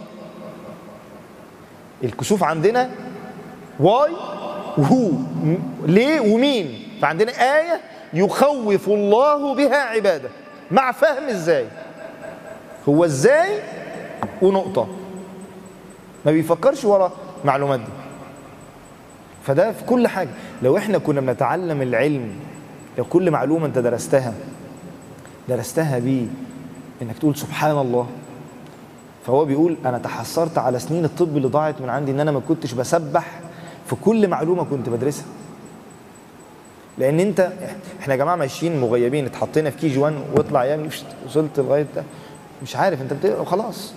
الكسوف عندنا واي وهو ليه ومين، فعندنا آية يخوف الله بها عباده مع فهم إزاي، هو إزاي ونقطة، ما بيفكرش ورا معلومات دي. فده في كل حاجة. لو احنا كنا بنتعلم العلم، لو كل معلومة انت درستها درستها بيه انك تقول سبحان الله، فهو بيقول انا تحسرت على سنين الطب اللي ضاعت من عندي ان انا ما كنتش بسبح في كل معلومة كنت بدرسها. لان انت احنا يا جماعة ماشيين مغيبين، اتحطينا في كي جي واحد واطلع ايام وصلت لغاية ده مش عارف انت بتقرا وخلاص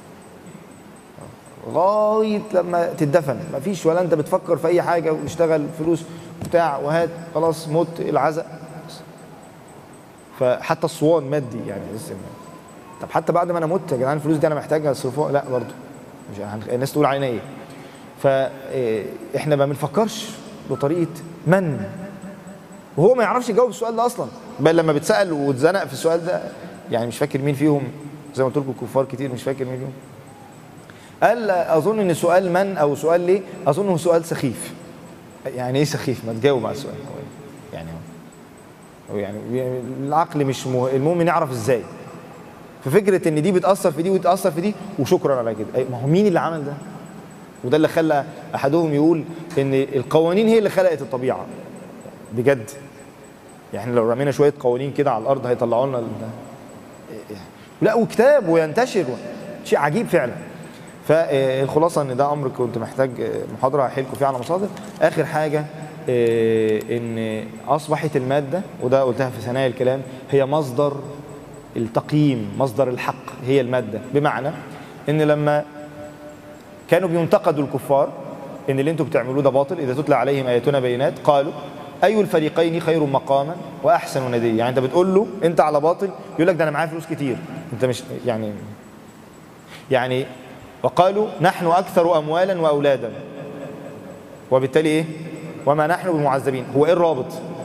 لغايه لما تدفن، مفيش ولا انت بتفكر في اي حاجه واشتغل فلوس بتاع وهات خلاص موت العزاء. فحتى الصوان مادي يعني لسه. طب حتى بعد ما انا مت يا جدعان الفلوس دي انا محتاجها اصرفوها، لا برضه مش الناس تقول علينا ايه. فاحنا ما بنفكرش بطريقه من، وهو ما يعرفش يجاوب السؤال ده اصلا، بل لما بتسال واتزنق في السؤال ده يعني مش فاكر مين فيهم، زي ما قلت لكم كفار كتير مش فاكر مين فيهم قال اظن ان سؤال من او سؤال ليه اظنه سؤال سخيف. يعني ايه سخيف؟ ما تجاوب على السؤال يعني هو يعني العقل مش مه... المهم نعرف ازاي. ففكره ان دي بتاثر في دي وتاثر في دي وشكرا على كده، ما هو مين اللي عمل ده؟ وده اللي خلى احدهم يقول ان القوانين هي اللي خلقت الطبيعه بجد. يعني لو رمينا شويه قوانين كده على الارض هيطلعوا لنا ال... لا وكتاب وينتشر شيء عجيب فعلا. فالخلاصه ان ده امر كنت محتاج محاضره هحكي فيه على مصادر. اخر حاجه ان اصبحت الماده، وده قلتها في ثنايا الكلام، هي مصدر التقييم، مصدر الحق هي الماده. بمعنى ان لما كانوا بينتقدوا الكفار ان اللي انتم بتعملوه ده باطل، اذا تتلى عليهم اياتنا بينات قالوا اي الفريقين خير مقاما واحسن نديا. يعني انت بتقول له انت على باطل، يقول لك ده انا معايا فلوس كتير، انت مش يعني يعني وقالوا نحن اكثر اموالا واولادا وبالتالي ايه وما نحن بمعذبين. هو ايه الرابط؟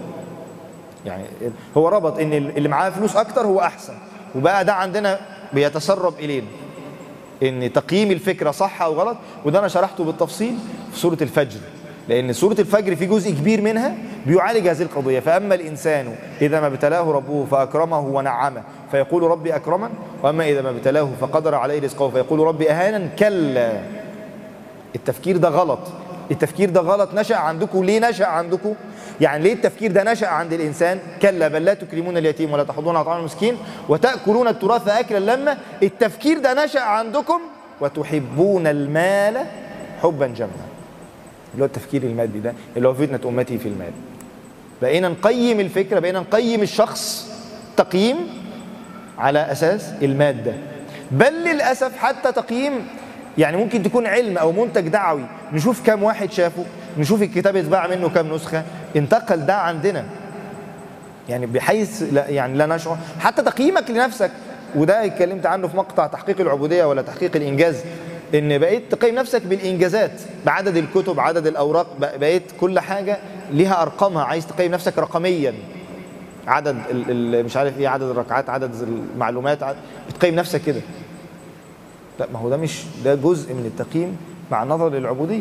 يعني هو ربط ان اللي معاه فلوس اكتر هو احسن، وبقى ده عندنا بيتسرب الينا ان تقييم الفكره صح او غلط. وده انا شرحته بالتفصيل في سوره الفجر، لان سوره الفجر في جزء كبير منها بيعالج هذه القضيه. فاما الانسان اذا ما ابتلاه ربه فاكرمه ونعمه فيقول ربي اكرمن، واما اذا ما ابتلاه فقدر عليه رزقه فيقول ربي اهانا. كلا، التفكير ده غلط. التفكير ده غلط نشأ عندكم. ليه نشأ عندكم؟ يعني ليه التفكير ده نشأ عند الإنسان؟ كلا بل لا تكرمون اليتيم ولا تحضون على طعام المسكين وتأكلون التراث أكلا لما. التفكير ده نشأ عندكم وتحبون المال حبا جما، اللي هو التفكير المادي ده اللي هو فتنة أمتي في المال. بقينا نقيم الفكرة، بقينا نقيم الشخص تقييم على أساس المادة. بل للأسف حتى تقييم يعني ممكن تكون علم أو منتج دعوي، نشوف كم واحد شافه، نشوف الكتاب اتباع منه كم نسخة، انتقل ده عندنا يعني بحيث لا يعني لا نشعر. حتى تقييمك لنفسك، وده اتكلمت عنه في مقطع تحقيق العبودية ولا تحقيق الإنجاز، إن بقيت تقيم نفسك بالإنجازات، بعدد الكتب، عدد الأوراق، بقيت كل حاجة ليها أرقامها، عايز تقيم نفسك رقميا، عدد مش عارف إيه، عدد الركعات، عدد المعلومات، عدد بتقيم نفسك كده. لا، ما هو ده مش ده جزء من التقييم مع النظر للعبودية.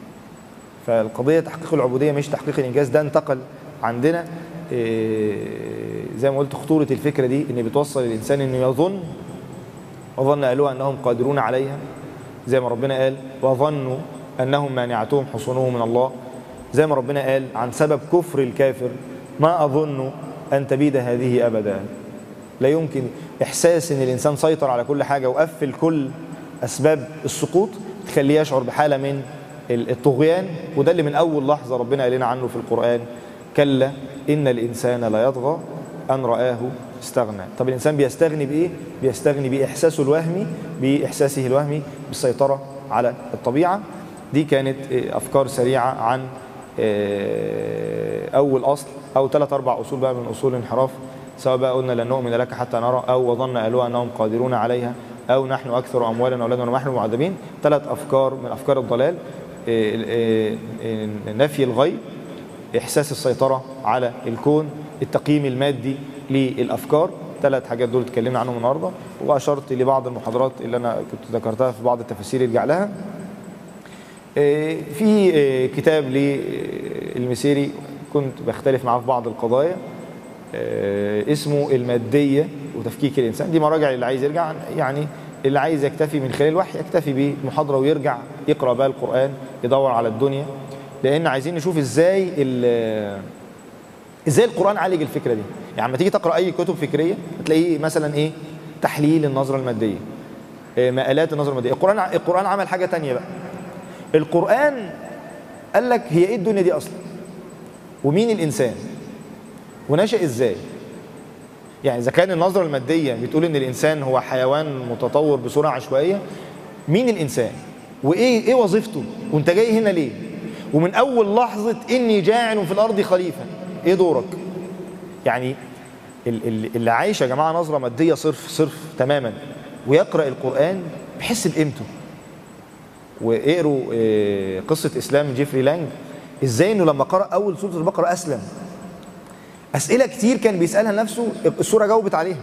فالقضية تحقيق العبودية مش تحقيق الإنجاز. ده انتقل عندنا إيه زي ما قلت. خطورة الفكرة دي إن بتوصل الإنسان إنه يظن وظن أهلها أنهم قادرون عليها، زي ما ربنا قال وظنوا أنهم مانعتهم حصونهم من الله. زي ما ربنا قال عن سبب كفر الكافر ما أظن أن تبيد هذه أبدا. لا يمكن إحساس إن الإنسان سيطر على كل حاجة وقفل كل أسباب السقوط تخليه يشعر بحالة من الطغيان. وده اللي من أول لحظة ربنا قال لنا عنه في القرآن كلا إن الإنسان لا يطغى أن رآه استغنى. طب الإنسان بيستغني بإيه؟ بيستغني بإحساسه الوهمي، بإحساسه الوهمي بالسيطرة على الطبيعة. دي كانت أفكار سريعة عن أول أصل أو ثلاث أربع أصول بقى من أصول الانحراف، سواء بقى قلنا لن نؤمن لك حتى نرى، أو وظن أهلها أنهم قادرون عليها، أو نحن أكثر أموالا وأولادا وما نحن معذبين. ثلاث أفكار من أفكار الضلال: نفي الغيب، إحساس السيطرة على الكون، التقييم المادي للأفكار. ثلاث حاجات دول اتكلمنا عنهم النهارده، وأشرت لبعض المحاضرات اللي أنا كنت ذكرتها في بعض التفاسير يرجع لها. في كتاب للمسيري كنت بختلف معاه في بعض القضايا اسمه المادية وتفكيك الإنسان. دي مراجع اللي عايز يرجع، يعني اللي عايز يكتفي من خلال الوحي يكتفي بمحاضرة ويرجع يقرأ بقى القرآن، يدور على الدنيا، لأن عايزين نشوف إزاي إزاي القرآن عالج الفكرة دي. يعني لما تيجي تقرأ أي كتب فكرية هتلاقيه مثلا إيه؟ تحليل النظرة المادية، مآلات النظرة المادية. القرآن القرآن عمل حاجة تانية بقى. القرآن قال لك هي إيه الدنيا دي أصلا؟ ومين الإنسان؟ ونشأ إزاي؟ يعني إذا كان النظرة المادية بتقول إن الإنسان هو حيوان متطور بصورة عشوائية، مين الإنسان؟ وإيه إيه وظيفته؟ وأنت جاي هنا ليه؟ ومن أول لحظة إني جاعل في الأرض خليفة، إيه دورك؟ يعني اللي عايش يا جماعة نظرة مادية صرف صرف تماما ويقرأ القرآن بيحس بقيمته. واقروا قصة إسلام جيفري لانج، إزاي إنه لما قرأ أول سورة البقرة أسلم. أسئلة كتير كان بيسألها لنفسه السورة جاوبت عليها.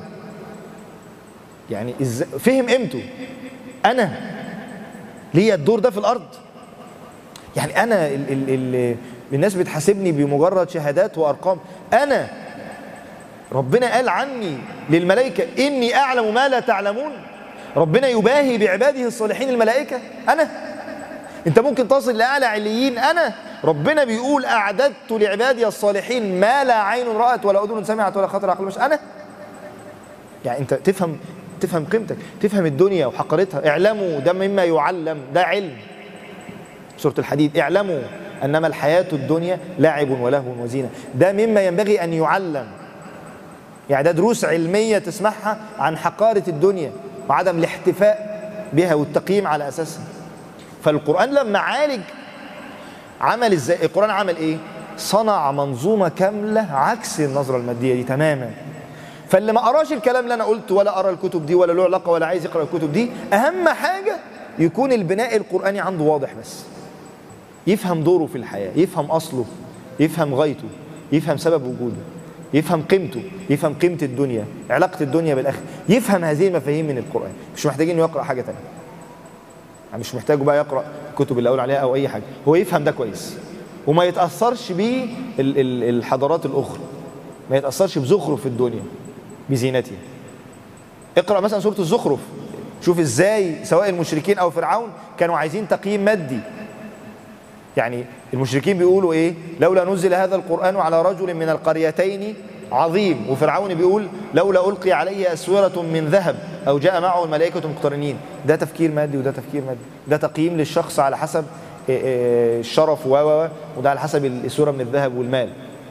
يعني إزاي فهم قيمته. أنا ليا الدور ده في الأرض؟ يعني أنا ال ال ال الناس بتحاسبني بمجرد شهادات وأرقام. أنا ربنا قال عني للملائكة إني أعلم ما لا تعلمون. ربنا يباهي بعباده الصالحين الملائكة. أنا أنت ممكن تصل لأعلى عليين. أنا ربنا بيقول أعددت لعبادي الصالحين ما لا عين رأت ولا أذن سمعت ولا خطر عقل بشر. أنا يعني أنت تفهم تفهم قيمتك، تفهم الدنيا وحقارتها. اعلموا، ده مما يعلم، ده علم. سورة الحديد: اعلموا أنما الحياة الدنيا لعب ولهو وزينة. ده مما ينبغي أن يعلم. يعني ده دروس علمية تسمعها عن حقارة الدنيا وعدم الاحتفاء بها والتقييم على أساسها. فالقرآن لما عالج عمل ازاي؟ القرآن عمل ايه؟ صنع منظومة كاملة عكس النظرة المادية دي تماما. فاللي ما قراش الكلام اللي انا قلته ولا قرا الكتب دي ولا له علاقة ولا عايز يقرأ الكتب دي، اهم حاجة يكون البناء القرآني عنده واضح، بس يفهم دوره في الحياة، يفهم أصله، يفهم غايته، يفهم سبب وجوده، يفهم قيمته، يفهم قيمة الدنيا، علاقة الدنيا بالآخرة، يفهم هذه المفاهيم من القرآن. مش محتاجين يقرأ حاجة تانية، يعني مش محتاجه بقى يقرأ الكتب اللي أقول عليها أو أي حاجة، هو يفهم ده كويس وما يتأثرش بيه الحضارات الأخرى، ما يتأثرش بزخرف الدنيا بزينتها. اقرأ مثلا سورة الزخرف، شوف ازاي سواء المشركين أو فرعون كانوا عايزين تقييم مادي. يعني المشركين بيقولوا ايه؟ لولا نزل هذا القرآن على رجل من القريتين عظيم. وفرعون بيقول لولا ألقي عليه أسورة من ذهب أو جاء معه الملائكة مقترنين. ده تفكير مادي وده تفكير مادي، ده تقييم للشخص على حسب الشرف و وده على حسب السورة من الذهب والمال.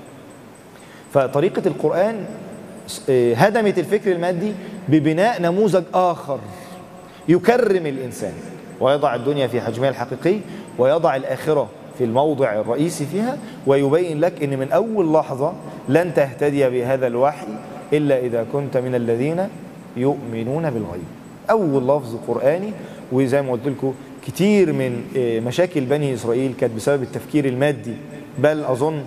فطريقة القرآن هدمت الفكر المادي ببناء نموذج آخر يكرم الإنسان ويضع الدنيا في حجمها الحقيقي ويضع الآخرة في الموضع الرئيسي فيها، ويبين لك أن من أول لحظة لن تهتدي بهذا الوحي إلا إذا كنت من الذين يؤمنون بالغيب. أول لفظ قرآني. وزي ما قلت لكم كتير من مشاكل بني إسرائيل كانت بسبب التفكير المادي، بل أظن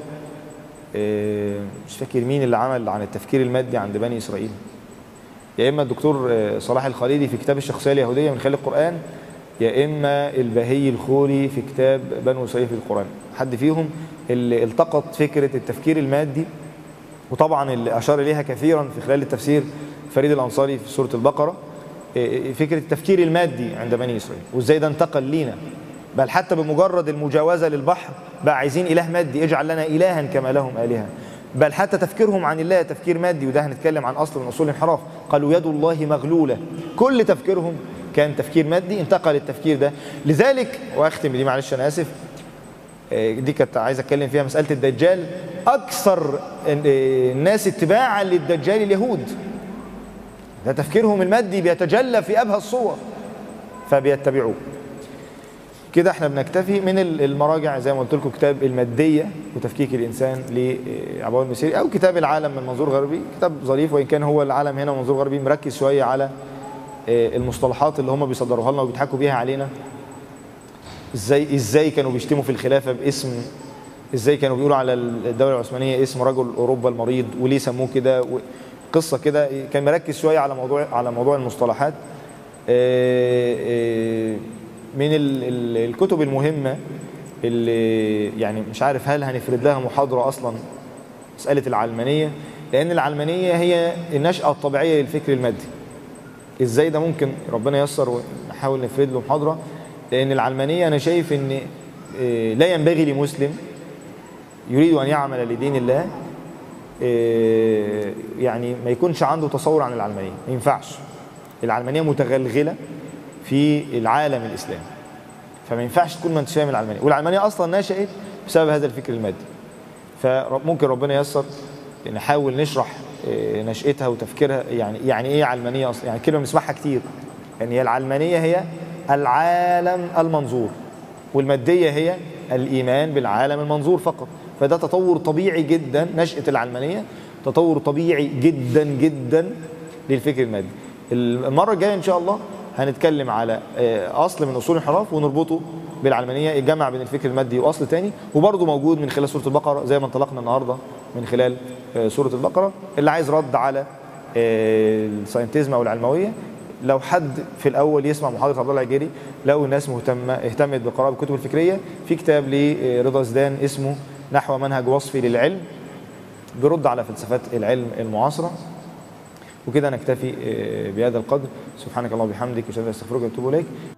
مش فاكر مين اللي عمل عن التفكير المادي عند بني إسرائيل، يا إما الدكتور صلاح الخليلي في كتاب الشخصية اليهودية من خلال القرآن، يا إما البهي الخوري في كتاب بنو إسرائيل في القرآن. حد فيهم اللي التقط فكرة التفكير المادي، وطبعا اللي أشار إليها كثيرا في خلال التفسير فريد الأنصاري في سورة البقرة، فكرة التفكير المادي عند بني إسرائيل وإزاي ده انتقل لينا، بل حتى بمجرد المجاوزة للبحر بقى عايزين إله مادي، اجعل لنا إلها كما لهم آلهة. بل حتى تفكيرهم عن الله تفكير مادي، وده هنتكلم عن أصل من أصول الانحراف. قالوا يد الله مغلولة، كل تفكيرهم كان تفكير مادي، انتقل التفكير ده. لذلك وأختم دي معلش أنا آسف، دي كنت عايز اتكلم فيها، مساله الدجال. اكثر الناس اتباعا للدجال اليهود، ده تفكيرهم المادي بيتجلى في ابهى الصور فبيتبعوه. كده احنا بنكتفي من المراجع زي ما قلت لكم، كتاب الماديه وتفكيك الانسان لعباوة المسيري، او كتاب العالم من منظور غربي، كتاب ظريف وان كان هو العالم هنا منظور غربي مركز شويه على المصطلحات اللي هم بيصدروها لنا وبيضحكوا بيها علينا. ازاي ازاي كانوا بيشتموا في الخلافه باسم، ازاي كانوا بيقولوا على الدوله العثمانيه اسم رجل اوروبا المريض وليه سموه كده، قصه كده. كان مركز شويه على موضوع على موضوع المصطلحات. من الكتب المهمه اللي يعني مش عارف هل هنفرد لها محاضره اصلا، مساله العلمانيه، لان العلمانيه هي النشأة الطبيعيه للفكر المادي. ازاي ده ممكن ربنا ييسر ونحاول نفرد له محاضره، لان العلمانيه انا شايف ان لا ينبغي لمسلم يريد ان يعمل لدين الله يعني ما يكونش عنده تصور عن العلمانيه. ما ينفعش، العلمانيه متغلغله في العالم الاسلامي، فما ينفعش تكون ما انتش فاهم العلمانيه. والعلمانيه اصلا نشأت بسبب هذا الفكر المادي، فممكن ربنا ييسر نحاول نشرح نشأتها وتفكيرها. يعني يعني ايه علمانيه اصلا؟ يعني كلمه بنسمعها كتير، يعني هي العلمانيه هي العالم المنظور، والماديه هي الايمان بالعالم المنظور فقط. فده تطور طبيعي جدا، نشأة العلمانيه تطور طبيعي جدا جدا للفكر المادي. المره الجايه ان شاء الله هنتكلم على اصل من اصول الانحراف ونربطه بالعلمانيه، الجمع بين الفكر المادي واصل تاني، وبرضه موجود من خلال سوره البقره زي ما انطلقنا النهارده من خلال سوره البقره. اللي عايز رد على الساينتيزم او العلمويه، لو حد في الاول يسمع محاضره عبد الله العجيري، لو الناس مهتمه اهتمت بقراءه الكتب الفكريه، في كتاب لرضا زدان اسمه نحو منهج وصفي للعلم، بيرد على فلسفات العلم المعاصره. وكده نكتفي بهذا القدر. سبحانك اللهم وبحمدك، اشهد ان لا اله الا انت، استغفرك واتوب اليك.